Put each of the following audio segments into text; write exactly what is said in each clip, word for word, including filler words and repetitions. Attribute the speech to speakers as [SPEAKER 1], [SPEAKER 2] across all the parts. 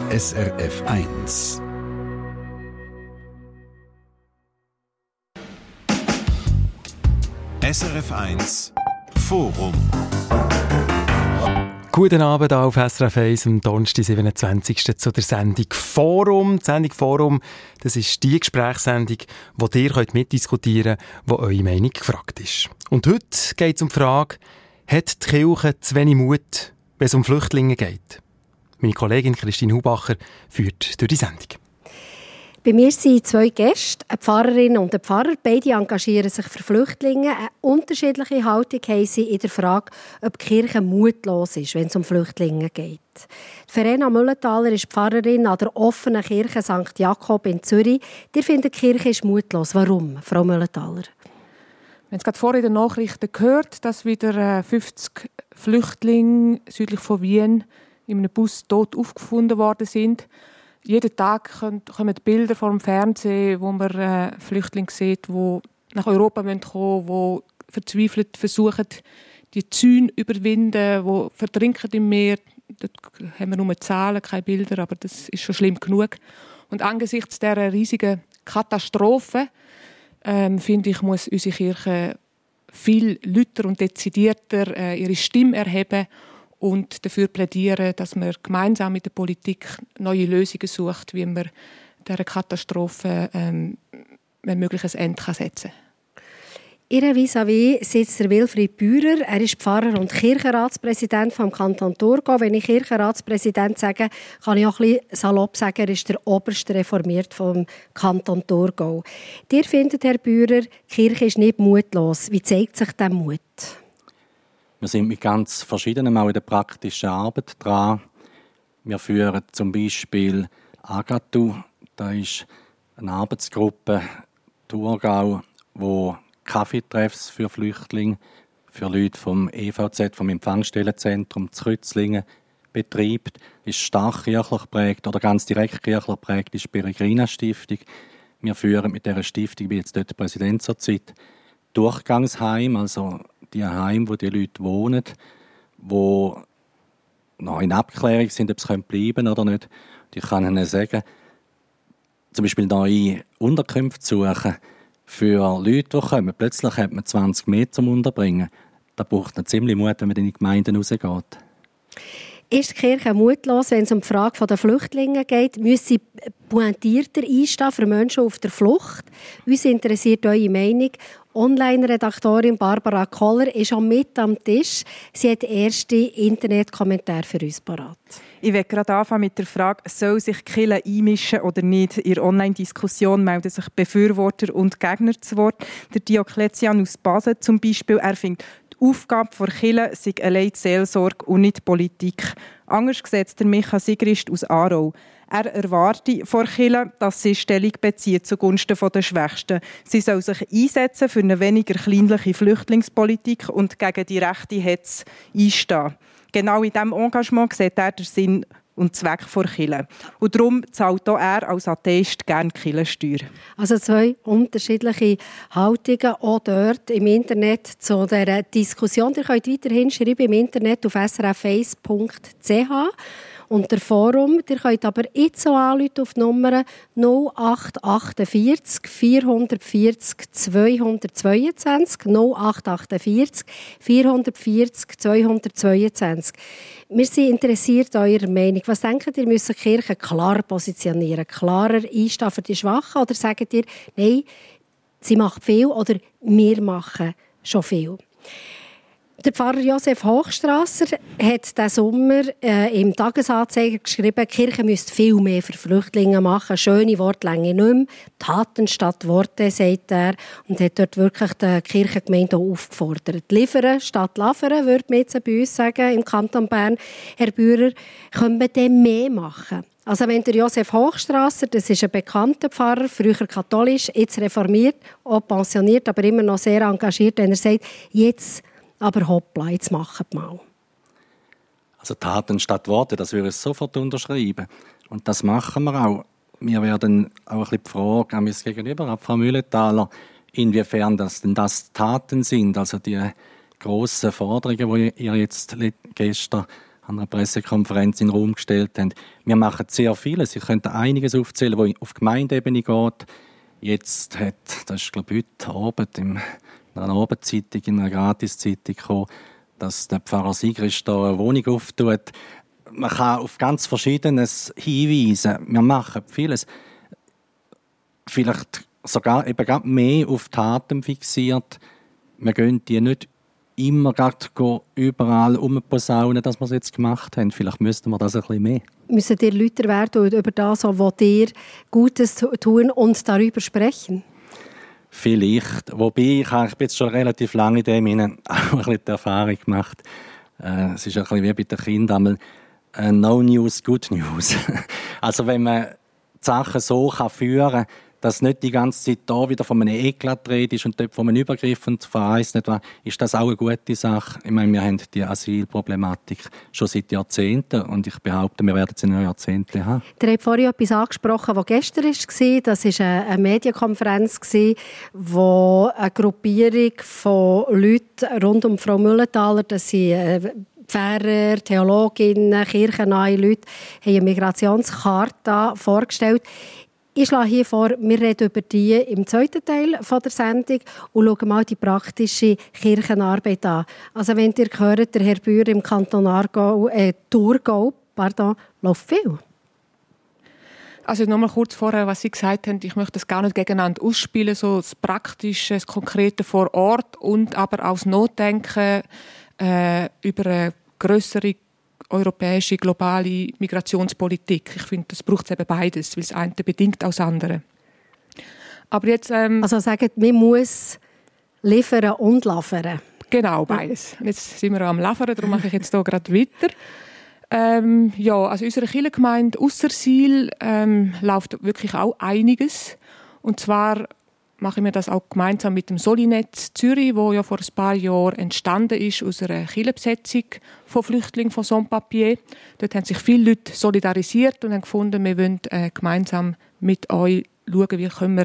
[SPEAKER 1] S R F eins. S R F eins Forum.
[SPEAKER 2] Guten Abend auf S R F eins am Donnerstag, siebenundzwanzigsten zu der Sendung Forum. Die Sendung Forum, das ist die Gesprächssendung, wo ihr könnt mitdiskutieren könnt, wo eure Meinung gefragt ist. Und heute geht es um die Frage, hat die Kirche zu wenig Mut, wenn es um Flüchtlinge geht? Meine Kollegin Christine Hubacher führt durch die Sendung.
[SPEAKER 3] Bei mir sind zwei Gäste, eine Pfarrerin und ein Pfarrer. Beide engagieren sich für Flüchtlinge. Eine unterschiedliche Haltung haben sie in der Frage, ob die Kirche mutlos ist, wenn es um Flüchtlinge geht. Verena Müllenthaler ist Pfarrerin an der offenen Kirche Sankt Jakob in Zürich. Ihr findet, die Kirche ist mutlos. Warum, Frau Müllenthaler?
[SPEAKER 4] Wir haben es gerade vorhin in den Nachrichten gehört, dass wieder fünfzig Flüchtlinge südlich von Wien in einem Bus tot aufgefunden worden sind. Jeden Tag kommen Bilder vom Fernsehen, wo man äh, Flüchtlinge sieht, die nach Europa kommen wollen, die verzweifelt versuchen, die Zäune zu überwinden, die vertrinken im Meer. Dort haben wir nur Zahlen, keine Bilder, aber das ist schon schlimm genug. Und angesichts dieser riesigen Katastrophe, ähm, finde ich, muss unsere Kirche viel lauter und dezidierter äh, ihre Stimme erheben und dafür plädieren, dass man gemeinsam mit der Politik neue Lösungen sucht, wie man dieser Katastrophe ähm, wenn möglich ein Ende setzen kann.
[SPEAKER 3] Ihre vis-à-vis sitzt der Wilfried Bührer. Er ist Pfarrer und Kirchenratspräsident vom Kanton Thurgau. Wenn ich Kirchenratspräsident sage, kann ich auch ein bisschen salopp sagen, er ist der oberste Reformiert vom Kanton Thurgau. Ihr findet, Herr Bührer, die Kirche ist nicht mutlos. Wie zeigt sich dieser Mut?
[SPEAKER 5] Wir sind mit ganz verschiedenen, auch in der praktischen Arbeit dran. Wir führen zum Beispiel Agatu, das ist eine Arbeitsgruppe Thurgau, die Kaffeetreffs für Flüchtlinge, für Leute vom E V Z, vom Empfangsstellenzentrum zu Rützlingen betreibt. Ist stark kirchlich geprägt oder ganz direkt kirchlich geprägt, ist die Peregrina-Stiftung. Wir führen mit dieser Stiftung, ich bin jetzt dort Präsident zur Zeit, Durchgangsheim, also die Heime, wo die Leute wohnen, die noch in Abklärung sind, ob sie bleiben können oder nicht. Ich kann ihnen sagen, zum Beispiel neue Unterkünfte suchen für Leute, die kommen. Plötzlich hat man zwanzig Meter zum Unterbringen. Da braucht man ziemlich Mut, wenn man in die Gemeinden rausgeht.
[SPEAKER 3] Ist die Kirche mutlos, wenn es um die Frage der Flüchtlinge geht? Müssen sie pointierter einstehen für Menschen auf der Flucht? Uns interessiert eure Meinung. Online-Redaktorin Barbara Koller ist schon mit am Tisch. Sie hat erste Internetkommentare für uns parat.
[SPEAKER 6] Ich will gerade anfangen mit der Frage, soll sich die Kirche einmischen oder nicht? In der Online-Diskussion melden sich Befürworter und Gegner zu Wort. Der Diokletian aus Basel zum Beispiel, er findet, die Aufgabe der Kirche sei allein die Seelsorge und nicht die Politik. Anders sieht der Micha Sigrist aus Aarau. Er erwarte von der Kirche, dass sie Stellung bezieht zugunsten der Schwächsten. Sie soll sich einsetzen für eine weniger kleinliche Flüchtlingspolitik und gegen die rechte Hetze einstehen. Genau in diesem Engagement sieht er den Sinn und Zweck der Kirche. Und darum zahlt auch er als Atheist gerne die Kirchensteuer.
[SPEAKER 3] Also zwei unterschiedliche Haltungen auch dort im Internet zu dieser Diskussion. Ihr könnt weiterhin schreiben im Internet auf s r f eins punkt c h. Und der Forum, ihr könnt aber jetzt so anrufen auf die Nummer null acht vier acht vier vier null zwei zwei null acht vier acht vier vier null zwei zwei. Wir sind interessiert an eurer Meinung. Was denkt ihr, müssen die Kirche klar positionieren, klarer einstehen für die Schwachen? Oder sagt ihr, nein, sie macht viel oder wir machen schon viel? Der Pfarrer Josef Hochstrasser hat diesen Sommer äh, im Tagesanzeiger geschrieben, die Kirche müsste viel mehr für Flüchtlinge machen. Schöne Wortlänge nicht mehr. Taten statt Worte, sagt er. Und hat dort wirklich die Kirchengemeinde aufgefordert. Liefern statt lavern, würde man jetzt bei uns sagen, im Kanton Bern. Herr Bührer, können wir dem mehr machen? Also wenn der Josef Hochstrasser, das ist ein bekannter Pfarrer, früher katholisch, jetzt reformiert, auch pensioniert, aber immer noch sehr engagiert, wenn er sagt, jetzt aber hoppla, jetzt machen wir mal.
[SPEAKER 5] Also Taten statt Worte, das würde ich sofort unterschreiben. Und das machen wir auch. Wir werden auch ein bisschen die Frage an mich gegenüber, an Frau Müllenthaler, inwiefern das denn das Taten sind, also die grossen Forderungen, die ihr jetzt gestern an einer Pressekonferenz in den Raum gestellt haben. Wir machen sehr vieles. Ich könnte einiges aufzählen, was auf Gemeindeebene geht. Jetzt hat, das ist glaube ich heute Abend in einer Abendzeitung, in einer Gratiszeitung gekommen, dass der Pfarrer Sigrist da eine Wohnung auftut. Man kann auf ganz Verschiedenes hinweisen. Wir machen vieles. Vielleicht sogar eben gerade mehr auf Taten fixiert. Wir gehen die nicht immer überall umposaunen, dass wir es jetzt gemacht haben. Vielleicht müssten wir das ein bisschen mehr.
[SPEAKER 3] Müssen ihr lauter werden und über das, was ihr Gutes tun und darüber sprechen?
[SPEAKER 5] Vielleicht. Wobei, ich habe jetzt schon relativ lange in dem Sinne auch ein bisschen die Erfahrung gemacht. Äh, es ist ein bisschen wie bei den Kindern. Äh, no news, good news. Also wenn man die Sachen so kann führen kann, dass nicht die ganze Zeit da wieder von einem Eklat redet ist und dort von einem Übergriff und verheißt nicht was, ist das auch eine gute Sache. Ich meine, wir haben die Asylproblematik schon seit Jahrzehnten und ich behaupte, wir werden sie noch Jahrzehnte haben.
[SPEAKER 3] Ihr habt vorhin etwas angesprochen, was gestern war. Das war eine Medienkonferenz, wo eine Gruppierung von Leuten rund um Frau Müllenthaler, das sind Pfarrer, Theologinnen, kirchennahe Leute, haben eine Migrationscharta vorgestellt. Ich schlage hier vor, wir reden über die im zweiten Teil der Sendung und schauen mal die praktische Kirchenarbeit an. Also wenn ihr hört, der Herr Bühr im Kanton Aargau, äh, Thurgau, pardon, läuft viel.
[SPEAKER 4] Also nochmal kurz vorher, was Sie gesagt haben, ich möchte das gar nicht gegeneinander ausspielen, so das Praktische, das Konkrete vor Ort und aber auch das Notdenken äh, über eine grössere europäische, globale Migrationspolitik. Ich finde, das braucht eben beides, weil das eine bedingt auch das andere. Aber jetzt, ähm,
[SPEAKER 3] also sagen, man muss liefern und liefern.
[SPEAKER 4] Genau, beides. Und jetzt sind wir am Liefern, darum mache ich jetzt hier gerade weiter. Ähm, ja, also unsere Kirchengemeinde Aussersil ähm, läuft wirklich auch einiges. Und zwar machen wir das auch gemeinsam mit dem Solinetz Zürich, wo ja vor ein paar Jahren entstanden ist aus einer Kirchenbesetzung von Flüchtlingen von Sans-Papiers. Dort haben sich viele Leute solidarisiert und haben gefunden, wir wollen äh, gemeinsam mit euch schauen, wie können wir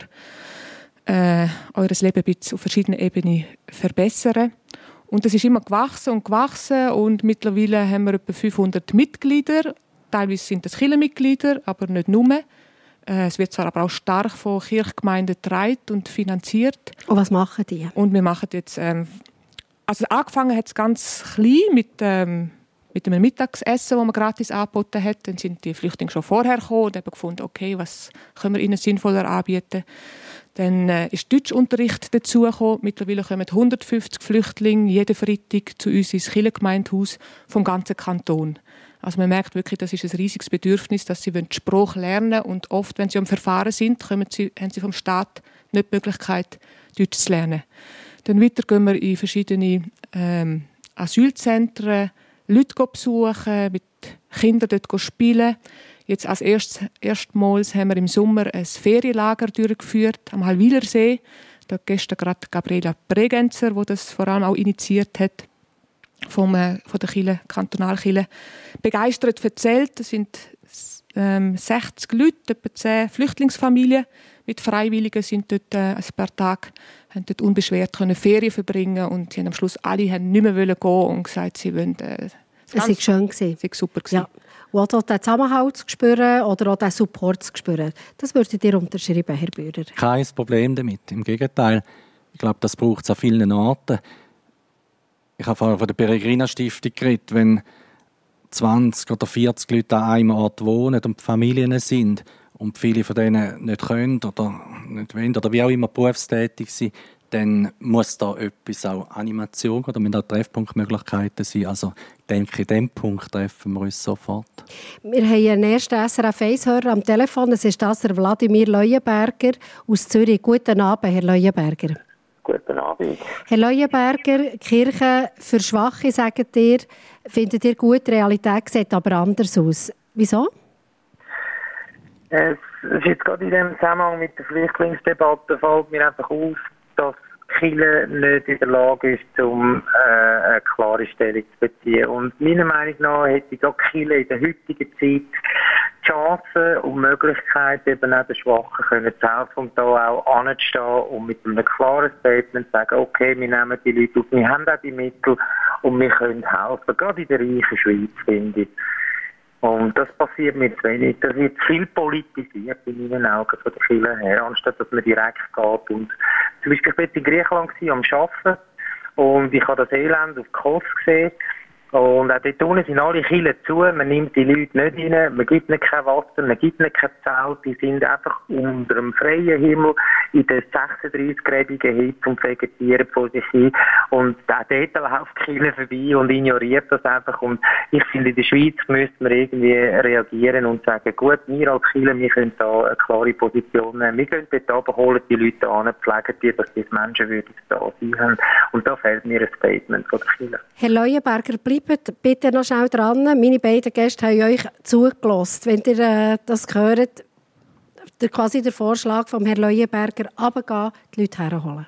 [SPEAKER 4] äh, eures Leben ein bisschen auf verschiedenen Ebenen verbessern. Und das ist immer gewachsen und gewachsen und mittlerweile haben wir etwa fünfhundert Mitglieder. Teilweise sind das Kirchenmitglieder, aber nicht nur. Es wird zwar aber auch stark von Kirchgemeinden getragen und finanziert.
[SPEAKER 3] Und was machen die? Und
[SPEAKER 4] wir machen jetzt, ähm, also angefangen hat es ganz klein mit, ähm, mit einem Mittagsessen, das man gratis angeboten hat. Dann sind die Flüchtlinge schon vorher gekommen und haben gefunden, okay, was können wir ihnen sinnvoller anbieten. Dann äh, ist Deutschunterricht dazugekommen. Mittlerweile kommen hundertfünfzig Flüchtlinge jeden Freitag zu uns ins Kirchengemeindehaus vom ganzen Kanton. Also man merkt wirklich, das ist ein riesiges Bedürfnis, dass sie die Sprache lernen wollen. Und oft, wenn sie am Verfahren sind, kommen sie, haben sie vom Staat nicht die Möglichkeit, Deutsch zu lernen. Dann weiter gehen wir in verschiedene ähm, Asylzentren, Leute besuchen, mit Kindern dort spielen. Jetzt als erstes, erstmals haben wir im Sommer ein Ferienlager durchgeführt am Hallwilersee. Da hat gestern gerade Gabriela Bregenzer, die das vor allem auch initiiert hat, vom, äh, von der Kirche, Kantonalkirche, begeistert erzählt. Das sind ähm, sechzig Leute, etwa zehn Flüchtlingsfamilien mit Freiwilligen sind dort äh, ein paar Tage, haben dort unbeschwert können Ferien verbringen und sie haben am Schluss alle haben nicht mehr gehen und gesagt, sie wollen. Äh,
[SPEAKER 3] es war schön. Es war
[SPEAKER 4] super.
[SPEAKER 3] Ja. Und auch den Zusammenhalt zu spüren oder auch den Support zu spüren. Das würdet ihr unterschreiben, Herr Bührer?
[SPEAKER 5] Kein Problem damit. Im Gegenteil. Ich glaube, das braucht es an vielen Orten. Ich habe vorher von der Peregrina-Stiftung geredet. Wenn zwanzig oder vierzig Leute an einem Ort wohnen und Familien sind und viele von denen nicht können oder nicht wollen oder wie auch immer berufstätig sind, dann muss da etwas, auch Animation oder müssen auch Treffpunktmöglichkeiten sein. Also ich denke, in diesem Punkt treffen wir uns sofort.
[SPEAKER 3] Wir haben einen ersten S R F eins-Hörer am Telefon. Das ist das der Wladimir Leuenberger aus Zürich. Guten Abend, Herr Leuenberger.
[SPEAKER 7] Guten Abend.
[SPEAKER 3] Herr Leuenberger, Kirche für Schwache, sagt ihr, findet ihr gut, die Realität sieht aber anders aus. Wieso?
[SPEAKER 7] Es ist jetzt gerade in dem Zusammenhang mit der Flüchtlingsdebatte fällt mir einfach auf, dass die Kirche nicht in der Lage ist, um äh, eine klare Stellung zu beziehen. Und meiner Meinung nach hätte die Kirche in der heutigen Zeit Chancen und Möglichkeit, eben auch den Schwachen können zu helfen und da auch anzustehen und mit einem klaren Statement sagen, okay, wir nehmen die Leute auf, wir haben auch die Mittel und wir können helfen, gerade in der reichen Schweiz, finde ich. Und das passiert mir zu wenig. Das wird viel politisiert in meinen Augen von der Kirche her, anstatt dass man direkt geht. Und zum Beispiel, ich war in Griechenland am Arbeiten und ich habe das Elend auf Kos gesehen. Und auch dort unten sind alle Kirchen zu, man nimmt die Leute nicht rein, man gibt ihnen kein Wasser, man gibt ihnen kein Zelt, die sind einfach unter dem freien Himmel in der sechsunddreißig-gradigen Hitze und vegetieren vor sich hin. Und auch dort läuft die Kirche vorbei und ignoriert das einfach. Und ich finde, in der Schweiz müsste man irgendwie reagieren und sagen, gut, wir als Kirche, wir können da eine klare Position nehmen. Wir gehen dort runter, holen die Leute an, pflegen die, dass die Menschenwürdig da sein haben. Und da fehlt mir ein Statement von der Kirche.
[SPEAKER 3] Herr Leuenberger, bleibt bitte noch schnell dran. Meine beiden Gäste haben euch zugelassen. Wenn ihr äh, das hört, der, quasi der Vorschlag von Herrn Leuenberger, runtergehen, die Leute herholen.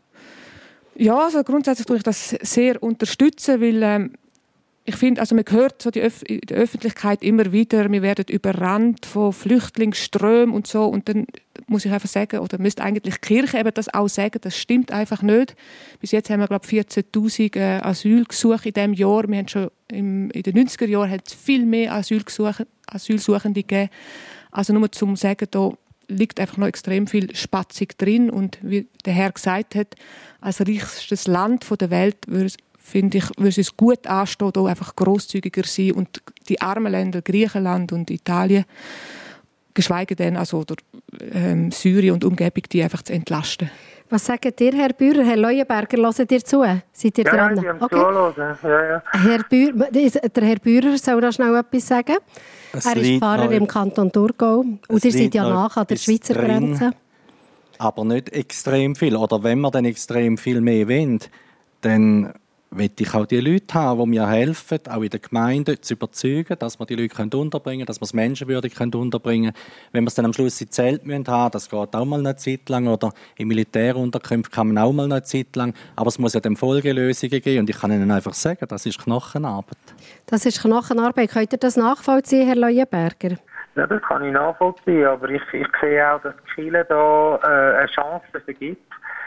[SPEAKER 4] Ja, also grundsätzlich tue ich das sehr unterstützen, weil ähm, ich finde, also man hört so die Öf- in der Öffentlichkeit immer wieder, wir werden überrannt von Flüchtlingsströmen und so, und dann muss ich einfach sagen, oder müsste eigentlich die Kirche eben das auch sagen, das stimmt einfach nicht. Bis jetzt haben wir, glaube ich, vierzehntausend äh, Asylgesuche in diesem Jahr. Wir haben schon im, in den neunziger Jahren hat es viel mehr Asylgesuche, Asylsuchende gegeben. Also nur zum sagen, da liegt einfach noch extrem viel Spatzig drin, und wie der Herr gesagt hat, als reichstes Land der Welt würde finde ich, würde es gut anstehen, hier einfach grosszügiger sein und die armen Länder, Griechenland und Italien, geschweige denn also oder, ähm, Syrien und Umgebung, die einfach zu entlasten.
[SPEAKER 3] Was sagt ihr, Herr Bührer? Herr Leuenberger, hört ihr zu? Seid ihr
[SPEAKER 7] ja,
[SPEAKER 3] dran?
[SPEAKER 7] Ja,
[SPEAKER 3] okay.
[SPEAKER 7] zuhören. Ja, ja.
[SPEAKER 3] Herr Bührer, der Herr Bührer soll da schnell etwas sagen.
[SPEAKER 5] Es
[SPEAKER 3] er ist Pfarrer im Kanton Thurgau und ihr seid ja nach an der Schweizer drin, Grenze.
[SPEAKER 5] Aber nicht extrem viel. Oder wenn wir dann extrem viel mehr wollen, dann will ich auch die Leute haben, die mir helfen, auch in der Gemeinde zu überzeugen, dass wir die Leute unterbringen können, dass wir es menschenwürdig unterbringen können. Wenn wir es dann am Schluss in Zelt haben müssen, das geht auch mal eine Zeit lang, oder in Militärunterkünften kann man auch mal eine Zeit lang, aber es muss ja dann Folgelösungen geben, und ich kann Ihnen einfach sagen, das ist Knochenarbeit. Das ist
[SPEAKER 3] Knochenarbeit. Könnt ihr das nachvollziehen, Herr Leuenberger?
[SPEAKER 7] Ja, das kann ich nachvollziehen, aber ich, ich sehe auch, dass die Kirche da äh, eine Chance vergibt.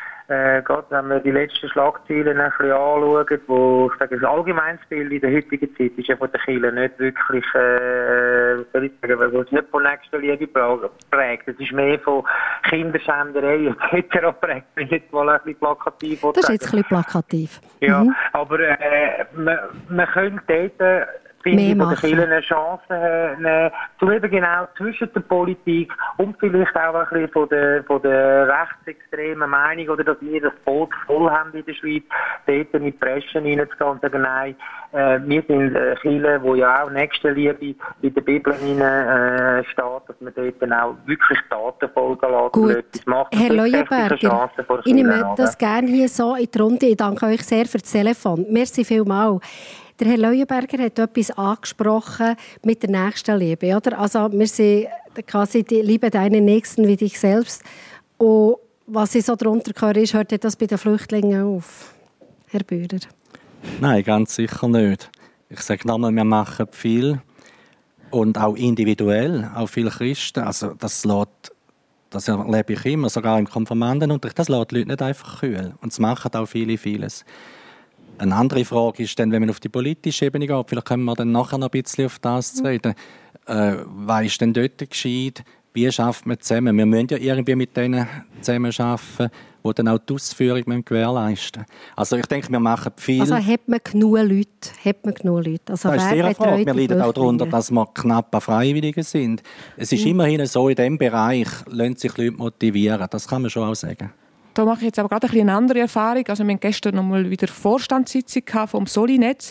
[SPEAKER 7] Äh, gerade wenn wir die letzten Schlagzeilen ein bisschen anschauen, wo ich sage, das Allgemeinsbild in der heutigen Zeit ist ja von der Kirche nicht wirklich, äh, soll ich sagen, weil es nicht von Nächstenliebe prägt. Es ist mehr von Kinderschänderei et cetera prägt. Das ist jetzt mal ein bisschen plakativ.
[SPEAKER 3] Das ist jetzt ein bisschen plakativ.
[SPEAKER 7] Ja,
[SPEAKER 3] mhm.
[SPEAKER 7] aber äh, man, man könnte dort finde ich, von der Kirche eine Chance nehmen, zu eben genau zwischen der Politik und vielleicht auch ein bisschen von der, von der rechtsextremen Meinung, oder dass wir das Boot voll haben in der Schweiz, dort in die Preschen reinzugehen und sagen, nein, äh, wir sind äh, Kirche, wo ja auch Nächstenliebe in der Bibel hinein, äh, steht, dass man dort dann auch wirklich Taten folgen lässt.
[SPEAKER 3] Gut, Herr Leuenberger, ich nehme das gerne hier so in die Runde. Ich danke euch sehr für das Telefon. Merci vielmals. Der Herr Leuenberger hat etwas angesprochen mit der Nächstenliebe, oder? Also wir sind quasi die Liebe deinen Nächsten wie dich selbst. Und was ich so darunter höre, ist, hört das bei den Flüchtlingen auf, Herr Bührer?
[SPEAKER 5] Nein, ganz sicher nicht. Ich sage nochmal, wir machen viel und auch individuell, auch viele Christen. Also das lässt, das erlebe ich immer, sogar im Konfirmandenunterricht, das lässt die Leute nicht einfach kühl. Und es machen auch viele vieles. Eine andere Frage ist dann, wenn man auf die politische Ebene geht, vielleicht können wir dann nachher noch ein bisschen auf das zu reden, äh, was ist denn dort gescheit, wie schafft man zusammen? Wir müssen ja irgendwie mit denen zusammen arbeiten, die dann auch die Ausführung gewährleisten müssen. Also ich denke, wir machen viel.
[SPEAKER 3] Also hat man genug Leute? Hat man genug Leute? Also
[SPEAKER 5] das ist sehr eine Frage. Wir leiden auch darunter, dass wir knapp an Freiwilligen sind. Es ist mhm. immerhin so, in diesem Bereich lassen sich Leute motivieren. Das kann man schon auch sagen.
[SPEAKER 4] Da mache ich jetzt aber gerade eine andere Erfahrung. Also wir hatten gestern noch mal wieder Vorstandssitzung vom Solinetz.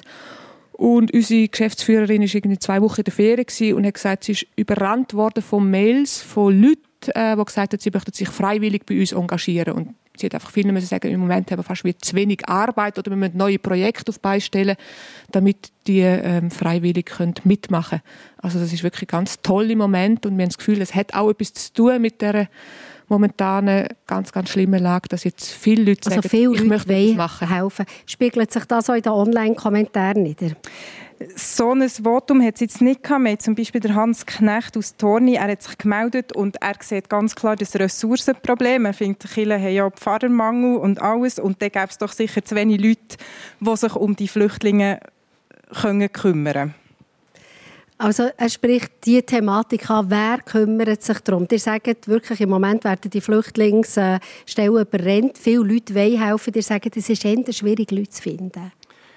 [SPEAKER 4] Und unsere Geschäftsführerin war irgendwie zwei Wochen in der Ferien und hat gesagt, sie ist überrannt worden von Mails von Leuten, die gesagt haben, sie möchten sich freiwillig bei uns engagieren. Und sie hat einfach vielen müssen sagen, im Moment haben wir fast wieder zu wenig Arbeit oder wir müssen neue Projekte auf beistellen, damit die ähm, freiwillig können mitmachen können. Also das ist wirklich ganz toll im Moment, und wir haben das Gefühl, es hat auch etwas zu tun mit der momentanen ganz, ganz schlimmen Lage, dass jetzt viele Leute
[SPEAKER 3] also
[SPEAKER 4] sagen,
[SPEAKER 3] viele
[SPEAKER 4] ich
[SPEAKER 3] Leute
[SPEAKER 4] möchte das machen.
[SPEAKER 3] Helfen. Spiegelt sich das auch in den Online-Kommentaren nieder?
[SPEAKER 6] So ein Votum hat es jetzt nicht gehabt. Wir haben zum Beispiel der Hans Knecht aus Torni, er hat sich gemeldet und er sieht ganz klar das Ressourcenproblem. Er findet, die Kirchen haben ja Pfarrermangel und alles und dann gäbe es doch sicher zu wenig Leute, die sich um die Flüchtlinge können kümmern können.
[SPEAKER 3] Also er spricht die Thematik an, wer kümmert sich darum? Ihr sagt wirklich, im Moment werden die Flüchtlingsstellen überrennt, viele Leute wollen helfen. Ihr sagt, es ist eher schwierig, Leute zu finden.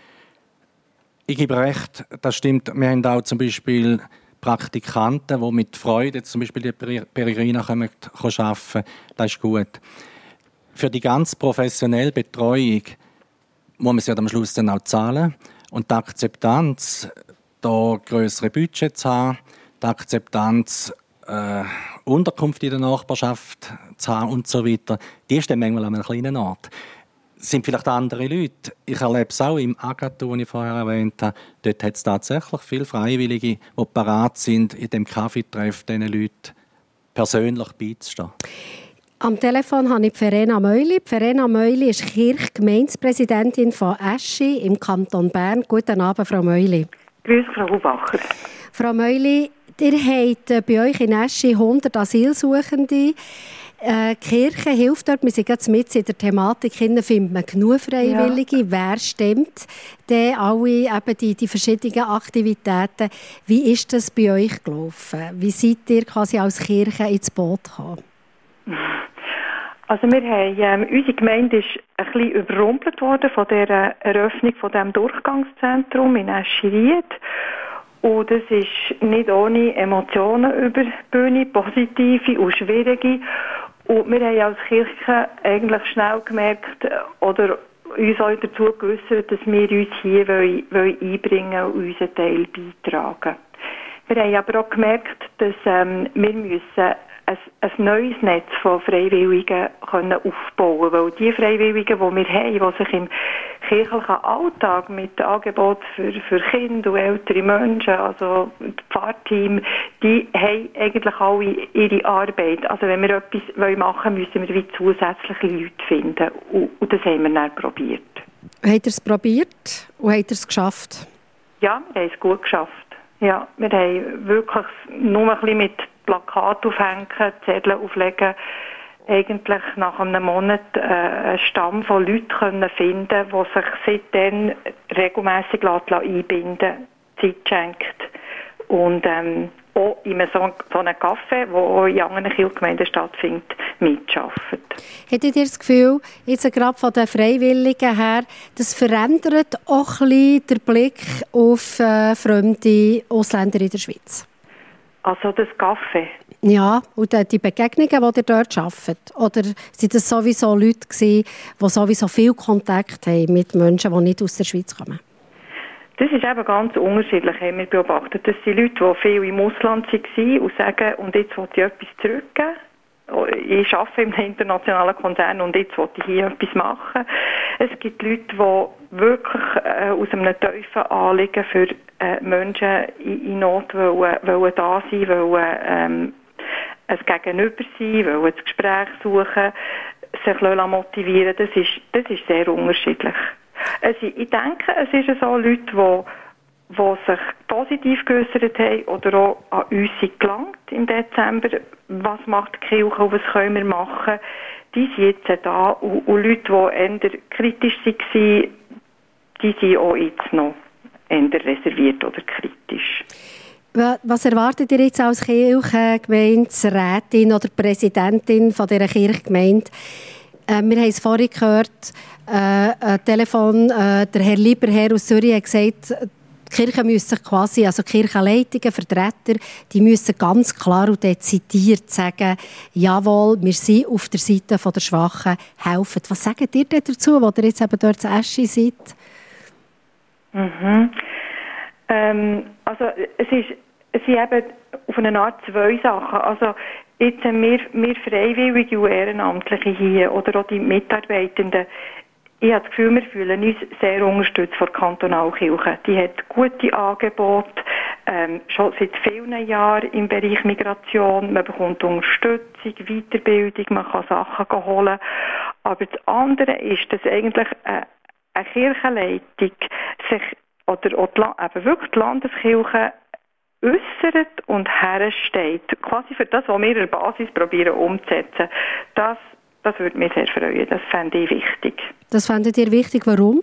[SPEAKER 5] Ich gebe recht, das stimmt. Wir haben auch zum Beispiel Praktikanten, die mit Freude zum Beispiel die Peregrina kommen, arbeiten. Das ist gut. Für die ganz professionelle Betreuung muss man sie am Schluss dann auch zahlen. Und die Akzeptanz, da grössere Budgets zu haben, die Akzeptanz, äh, Unterkunft in der Nachbarschaft zu haben und so weiter, die ist dann manchmal an einem kleinen Ort. Es sind vielleicht andere Leute. Ich erlebe es auch im Agathon, den ich vorher erwähnt habe. Dort hat es tatsächlich viele Freiwillige, die bereit sind, in dem Kaffeetreff diesen Leuten persönlich beizustehen.
[SPEAKER 3] Am Telefon habe ich Verena Meuli. Verena Meuli ist Kirchgemeindepräsidentin von Eschi im Kanton Bern. Guten Abend, Frau Meuli.
[SPEAKER 8] Grüß Frau Hubacher.
[SPEAKER 3] Frau Meuli, ihr habt bei euch in Eschi hundert Asylsuchende. Äh, die Kirche hilft dort. Wir sind jetzt mit in der Thematik. Findet man genug Freiwillige? Ja. Wer stemmt denn alle eben die, die verschiedenen Aktivitäten? Wie ist das bei euch gelaufen? Wie seid ihr quasi als Kirche ins Boot gekommen?
[SPEAKER 8] Also wir haben, ähm, unsere Gemeinde ist ein bisschen überrumpelt worden von der Eröffnung von dem Durchgangszentrum in Escheried. Und das ist nicht ohne Emotionen über die Bühne, positive und schwierige. Und wir haben als Kirche eigentlich schnell gemerkt oder uns auch dazu geäussert, dass wir uns hier wollen, wollen einbringen und unseren Teil beitragen. Wir haben aber auch gemerkt, dass ähm, wir müssen ein, ein neues Netz von Freiwilligen können aufbauen können. Weil die Freiwilligen, die wir haben, die sich im kirchlichen Alltag mit Angeboten für, für Kinder und ältere Menschen, also das Pfarrteam, die haben eigentlich alle ihre Arbeit. Also wenn wir etwas machen wollen, müssen wir wie zusätzliche Leute finden. Und, und das haben wir dann probiert.
[SPEAKER 3] Habt ihr es probiert und habt ihr es geschafft?
[SPEAKER 8] Ja, wir haben es gut geschafft. Ja, wir haben wirklich nur ein bisschen mit Plakat aufhängen, Zettel auflegen, eigentlich nach einem Monat äh, einen Stamm von Leuten können finden, die sich seitdem regelmässig einbinden, Zeit schenkt und ähm, auch in so, so einem Café, der in anderen Kirchgemeinden stattfindet, mitarbeitet.
[SPEAKER 3] Hättet ihr das Gefühl, jetzt gerade von den Freiwilligen her, das verändert auch ein bisschen den Blick auf äh, fremde Ausländer in der Schweiz?
[SPEAKER 8] Also das Café?
[SPEAKER 3] Ja, und die Begegnungen, die ihr dort arbeitet? Oder sind das sowieso Leute gewesen, die sowieso viel Kontakt haben mit Menschen, die nicht aus der Schweiz kommen?
[SPEAKER 8] Das ist eben ganz unterschiedlich, haben wir beobachtet. Das sind Leute, die viel im Ausland waren und sagen, und jetzt will ich etwas zurückgeben. Ich arbeite in einem internationalen Konzern und jetzt will ich hier etwas machen. Es gibt Leute, die wirklich äh, aus einem tiefen Anliegen für äh, Menschen in, in Not wollen, wollen da sein, wollen ähm, ein Gegenüber sein, wollen das Gespräch suchen, sich motivieren. Das ist, das ist sehr unterschiedlich. Also ich denke, es ist so Leute, die die sich positiv geäussert haben oder auch an uns sind gelangt im Dezember. Was macht die Kirche und was können wir machen? Die sind jetzt da. Und, und Leute, die eher kritisch waren, die sind auch jetzt noch eher reserviert oder kritisch.
[SPEAKER 3] Was erwartet ihr jetzt als Kirchgemeinderätin oder Präsidentin von dieser Kirchgemeinde? Äh, wir haben es vorhin gehört, äh, ein Telefon, äh, der Herr Lieberherr aus Zürich hat gesagt, die Kirche müssen sich quasi, also Kirchenleitungen, Vertreter, die müssen ganz klar und dezidiert sagen, jawohl, wir sind auf der Seite der Schwachen, helfen. Was sagt ihr denn dazu, wo ihr jetzt eben dort zu Eschi seid?
[SPEAKER 8] Mhm. Ähm, also es ist, es sind eben auf eine Art zwei Sachen. Also jetzt haben wir, wir Freiwillige und Ehrenamtliche hier oder auch die Mitarbeitenden. Ich habe das Gefühl, wir fühlen uns sehr unterstützt von der Kantonalkirche. Die hat gute Angebote, ähm, schon seit vielen Jahren im Bereich Migration. Man bekommt Unterstützung, Weiterbildung, man kann Sachen holen. Aber das andere ist, dass eigentlich eine, eine Kirchenleitung sich oder auch die, eben wirklich die Landeskirche äußert und hersteht, quasi für das, was wir in der Basis probieren umzusetzen, das, das würde mich sehr freuen. Das fände ich wichtig.
[SPEAKER 3] Das fändet ihr wichtig? Warum?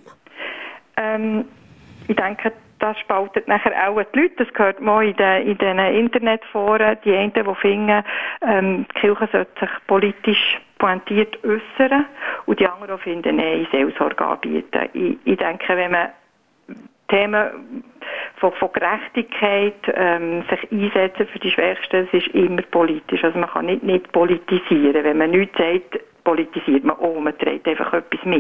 [SPEAKER 8] Ähm, ich denke, das spaltet nachher auch die Leute. Das gehört mal in den, in den Internetforen. Die einen, die finden, ähm, die Kirche sollte sich politisch pointiert äußern, und die anderen finden, nein, Seelsorge anbieten. Ich, ich denke, wenn man Themen von, von Gerechtigkeit ähm, sich einsetzen für die Schwächsten, es ist immer politisch. Also man kann nicht, nicht politisieren. Wenn man nichts sagt, politisiert man auch. Man trägt einfach etwas mit.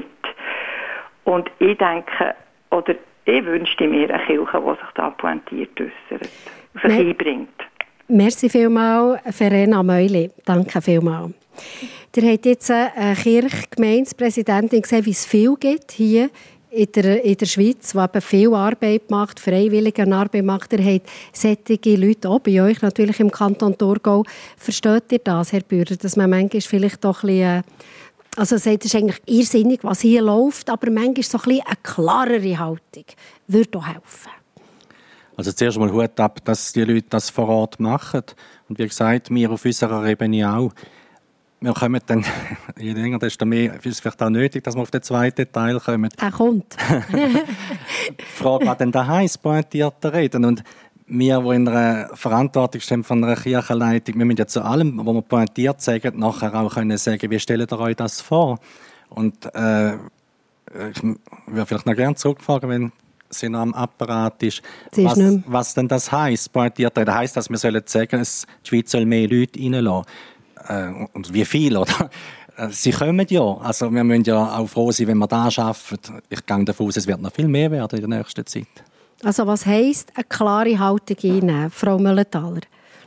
[SPEAKER 8] Und ich denke, oder ich wünschte mir eine Kirche, die sich da pointiert äußert, sich Mer- einbringt.
[SPEAKER 3] Merci vielmals, Verena Meuli. Danke vielmals. Ihr habt jetzt eine Kirchgemeindepräsidentin gesehen, wie es viel gibt hier in der, in der Schweiz, die eben viel Arbeit macht, freiwillige Arbeit macht. Ihr habt solche Leute auch bei euch, natürlich im Kanton Thurgau. Versteht ihr das, Herr Bührer, dass man manchmal vielleicht doch ein bisschen, also sagt, es ist eigentlich irrsinnig, was hier läuft, aber manchmal so ein bisschen eine klarere Haltung würde auch helfen?
[SPEAKER 5] Also zuerst mal Hut ab, dass die Leute das vor Ort machen. Und wie gesagt, wir auf unserer Ebene auch. Wir kommen dann, je länger, desto mehr ist es vielleicht auch nötig, dass wir auf den zweiten Teil kommen.
[SPEAKER 3] Er kommt.
[SPEAKER 5] Die Frage, was denn da heisst, pointierte Reden. Und wir, die in einer Verantwortung stehen von einer Kirchenleitung, wir müssen ja zu allem, was wir pointiert sagen, nachher auch können sagen, wie stellt ihr euch das vor? Und äh, ich würde vielleicht noch gerne zurückfragen, wenn sie noch am Apparat ist, was, was denn das heisst, pointiert reden. Das heisst, dass wir sollen sagen, es, die Schweiz soll mehr Leute reinlassen. Äh, und wie viel, oder? Sie kommen ja. Also wir müssen ja auch froh sein, wenn wir das schaffen. Ich gehe davon aus, es wird noch viel mehr werden in der nächsten Zeit. Also
[SPEAKER 3] was heisst eine klare Haltung einnehmen, Frau Müllenthaler?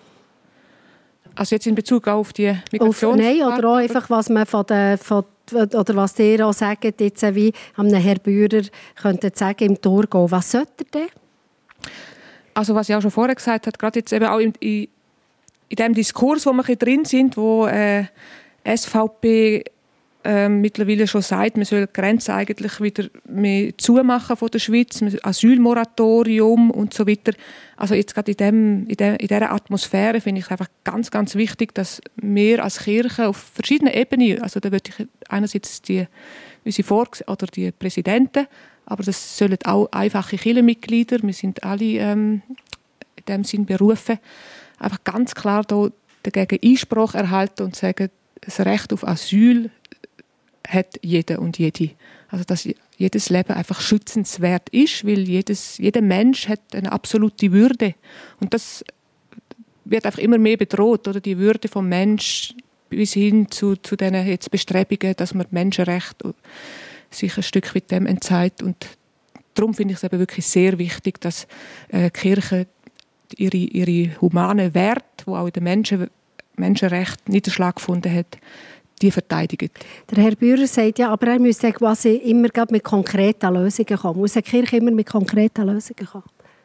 [SPEAKER 4] Also jetzt in Bezug auf die Migration?
[SPEAKER 3] Nein, oder auch einfach, was man von der, von, oder was ihr auch sagt, jetzt wie am Herrn Bührer könnte sagen im Thurgau. Was sollte er denn?
[SPEAKER 4] Also was ich auch schon vorher gesagt habe, gerade jetzt eben auch in, in, in dem Diskurs, wo wir ein drin sind, wo äh, S V P äh, mittlerweile schon sagt, man soll die Grenzen eigentlich wieder mehr zumachen von der Schweiz, Asylmoratorium und so weiter. Also jetzt gerade in, dem, in, dem, in dieser Atmosphäre finde ich es einfach ganz, ganz wichtig, dass wir als Kirche auf verschiedenen Ebenen, also da würde ich einerseits die, unsere Vor- oder die Präsidenten, aber das sollen auch einfache Kirchenmitglieder, wir sind alle ähm, in dem Sinn berufen, einfach ganz klar da dagegen Einspruch erhalten und sagen, das Recht auf Asyl hat jeder und jede. Also dass jedes Leben einfach schützenswert ist, weil jedes, jeder Mensch hat eine absolute Würde. Und das wird einfach immer mehr bedroht, oder die Würde vom Mensch bis hin zu, zu diesen jetzt Bestrebungen, dass man Menschenrechte sich ein Stück mit dem entzieht. Und darum finde ich es eben wirklich sehr wichtig, dass äh, die Kirche ihre, ihre humanen Werte, die auch in den Menschen, Menschenrechten Niederschlag gefunden hat, die verteidigt.
[SPEAKER 3] Der Herr Bührer sagt ja, aber er müsste quasi immer mit konkreten Lösungen kommen. Muss eine Kirche immer mit konkreten Lösungen kommen?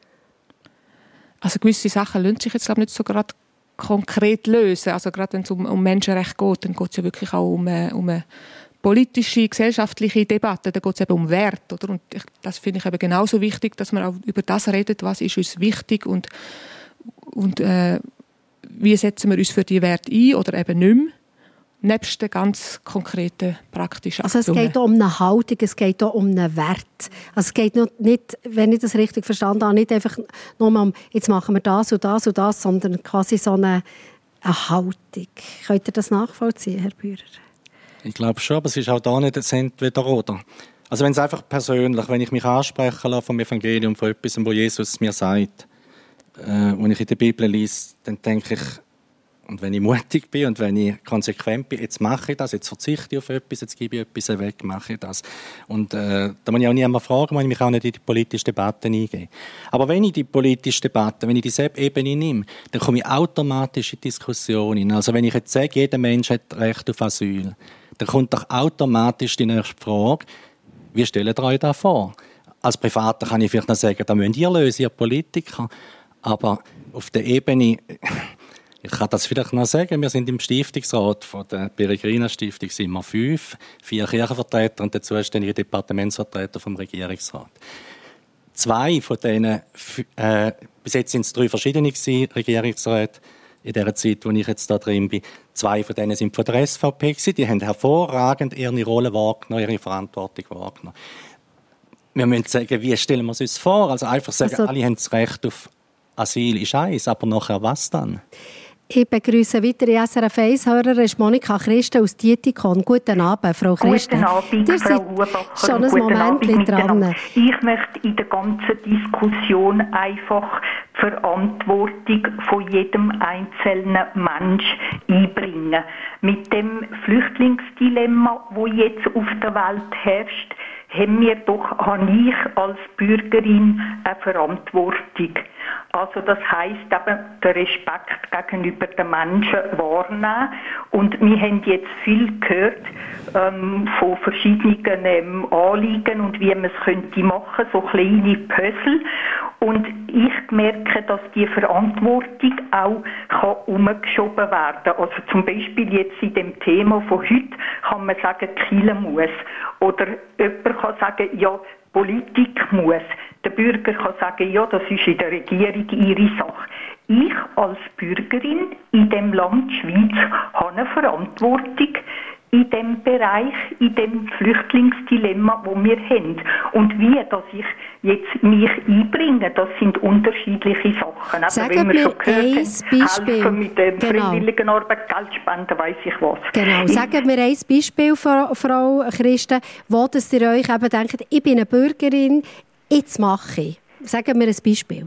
[SPEAKER 4] Also gewisse Sachen lassen sich jetzt glaube ich, nicht so gerade konkret lösen. Also gerade wenn es um, um Menschenrechte geht, dann geht es ja wirklich auch um, um eine politische, gesellschaftliche Debatte. Da geht es eben um Wert. Oder? Und ich, das finde ich eben genauso wichtig, dass man auch über das redet, was ist uns wichtig und, und äh, wie setzen wir uns für die Werte ein oder eben nicht mehr. Nebst den ganz konkreten, praktischen Aktionen.
[SPEAKER 3] Also es geht auch um eine Haltung, es geht auch um einen Wert. Also es geht nicht, wenn ich das richtig verstanden habe, nicht einfach nur um, jetzt machen wir das und das und das, sondern quasi so eine, eine Haltung. Könnt ihr das nachvollziehen, Herr Bührer? Ich
[SPEAKER 5] glaube schon, aber es ist auch da nicht ein Entweder-Oder. Also wenn es einfach persönlich, wenn ich mich ansprechen lasse vom Evangelium, von etwas, wo Jesus mir sagt, äh, wenn ich in der Bibel lese, dann denke ich, und wenn ich mutig bin und wenn ich konsequent bin, jetzt mache ich das, jetzt verzichte ich auf etwas, jetzt gebe ich etwas weg, mache ich das. Und äh, da muss ich auch niemanden fragen, muss ich mich auch nicht in die politische Debatte eingehen. Aber wenn ich die politische Debatte, wenn ich diese Ebene nehme, dann komme ich automatisch in die Diskussion hin. Also wenn ich jetzt sage, jeder Mensch hat Recht auf Asyl, dann kommt doch automatisch die nächste Frage, wie stellt ihr euch das vor? Als Privater kann ich vielleicht noch sagen, da müsst ihr lösen, ihr Politiker. Aber auf der Ebene... Ich kann das vielleicht noch sagen, wir sind im Stiftungsrat von der Peregrina-Stiftung, sind wir fünf, vier Kirchenvertreter und der zuständige Departementsvertreter vom Regierungsrat. zwei von denen, äh, bis jetzt sind es drei verschiedene gewesen, Regierungsräte in der Zeit, wo ich jetzt da drin bin. Zwei von denen sind von der S V P gewesen. Die haben hervorragend ihre Rolle wahrgenommen, ihre Verantwortung wahrgenommen. Wir müssen sagen, wie stellen wir es uns vor? Also einfach sagen, also, alle haben das Recht auf Asyl, ist eins, aber nachher was dann?
[SPEAKER 3] Ich begrüße weitere S R F eins-Hörer, ist Monika Christen aus Dietikon. Guten Abend, Frau Christen.
[SPEAKER 9] Guten Abend,
[SPEAKER 3] Ihr
[SPEAKER 9] Frau Urbacher.
[SPEAKER 3] Schon ein Moment dran.
[SPEAKER 9] Ich möchte in der ganzen Diskussion einfach die Verantwortung von jedem einzelnen Mensch einbringen. Mit dem Flüchtlingsdilemma, das jetzt auf der Welt herrscht, haben wir doch, habe ich als Bürgerin eine Verantwortung. Also das heisst eben, den Respekt gegenüber den Menschen wahrnehmen. Und wir haben jetzt viel gehört ähm, von verschiedenen ähm, Anliegen und wie man es könnte machen, so kleine Puzzle. Und ich merke, dass die Verantwortung auch kann umgeschoben werden kann. Also zum Beispiel jetzt in dem Thema von heute kann man sagen, killen muss. Oder jemand kann sagen, ja, Politik muss. Der Bürger kann sagen, ja, das ist in der Regierung ihre Sache. Ich als Bürgerin in dem Land Schweiz habe eine Verantwortung in dem Bereich, in dem Flüchtlingsdilemma, wo wir haben. Und wie, dass ich jetzt mich einbringe, das sind unterschiedliche Sachen.
[SPEAKER 3] Sagen wir ein Beispiel.
[SPEAKER 9] Helfen mit der
[SPEAKER 3] genau.
[SPEAKER 9] freiwilligen Arbeit, Geld spenden, weiss ich was.
[SPEAKER 3] Genau. Sagen wir ein Beispiel, Frau Christen, wo dass ihr euch eben denkt, ich bin eine Bürgerin, jetzt mache ich. Sagen wir ein Beispiel.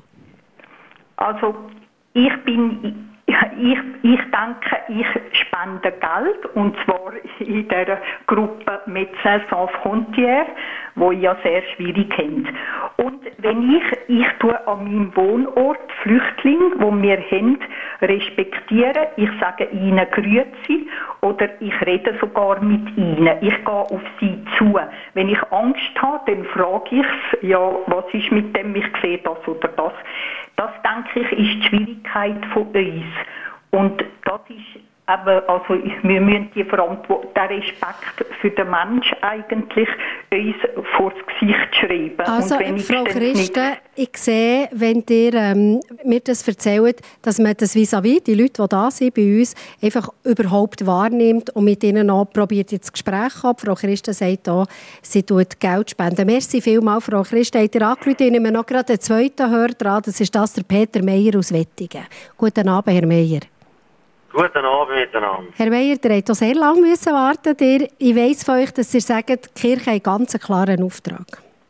[SPEAKER 9] Also, ich bin... Ich, ich denke, ich spende Geld, und zwar in der Gruppe Médecins Sans Frontières, die ja sehr schwierig haben. Und wenn ich, ich tue an meinem Wohnort Flüchtlinge, die wir haben, respektiere, ich sage ihnen Grüezi oder ich rede sogar mit ihnen. Ich gehe auf sie zu. Wenn ich Angst habe, dann frage ich sie, ja, was ist mit dem, ich sehe das oder das. Das, denke ich, ist die Schwierigkeit von uns. Und das ist eben, also wir müssen die Verantwortung, den Respekt für den Menschen eigentlich uns vor das Gesicht schreiben.
[SPEAKER 3] Also,
[SPEAKER 9] und wenn
[SPEAKER 3] Frau Christen, ich sehe, wenn ihr ähm, mir das erzählt, dass man das vis-à-vis, die Leute, die da sind bei uns, einfach überhaupt wahrnimmt und mit ihnen auch probiert ins Gespräch zu kommen. Frau Christen sagt auch, sie tut Geld spenden. Merci vielmals, Frau Christen. Habt ihr angerufen? Ich nehme noch gerade den zweiten Hörer dran. Das ist das, der Peter Meier aus Wettingen. Guten Abend, Herr Meier.
[SPEAKER 10] Guten Abend miteinander.
[SPEAKER 3] Herr Meier, ihr habt auch sehr lange müssen warten. Ihr, ich weiss von euch, dass ihr sagt, die Kirche hat einen ganz klaren Auftrag.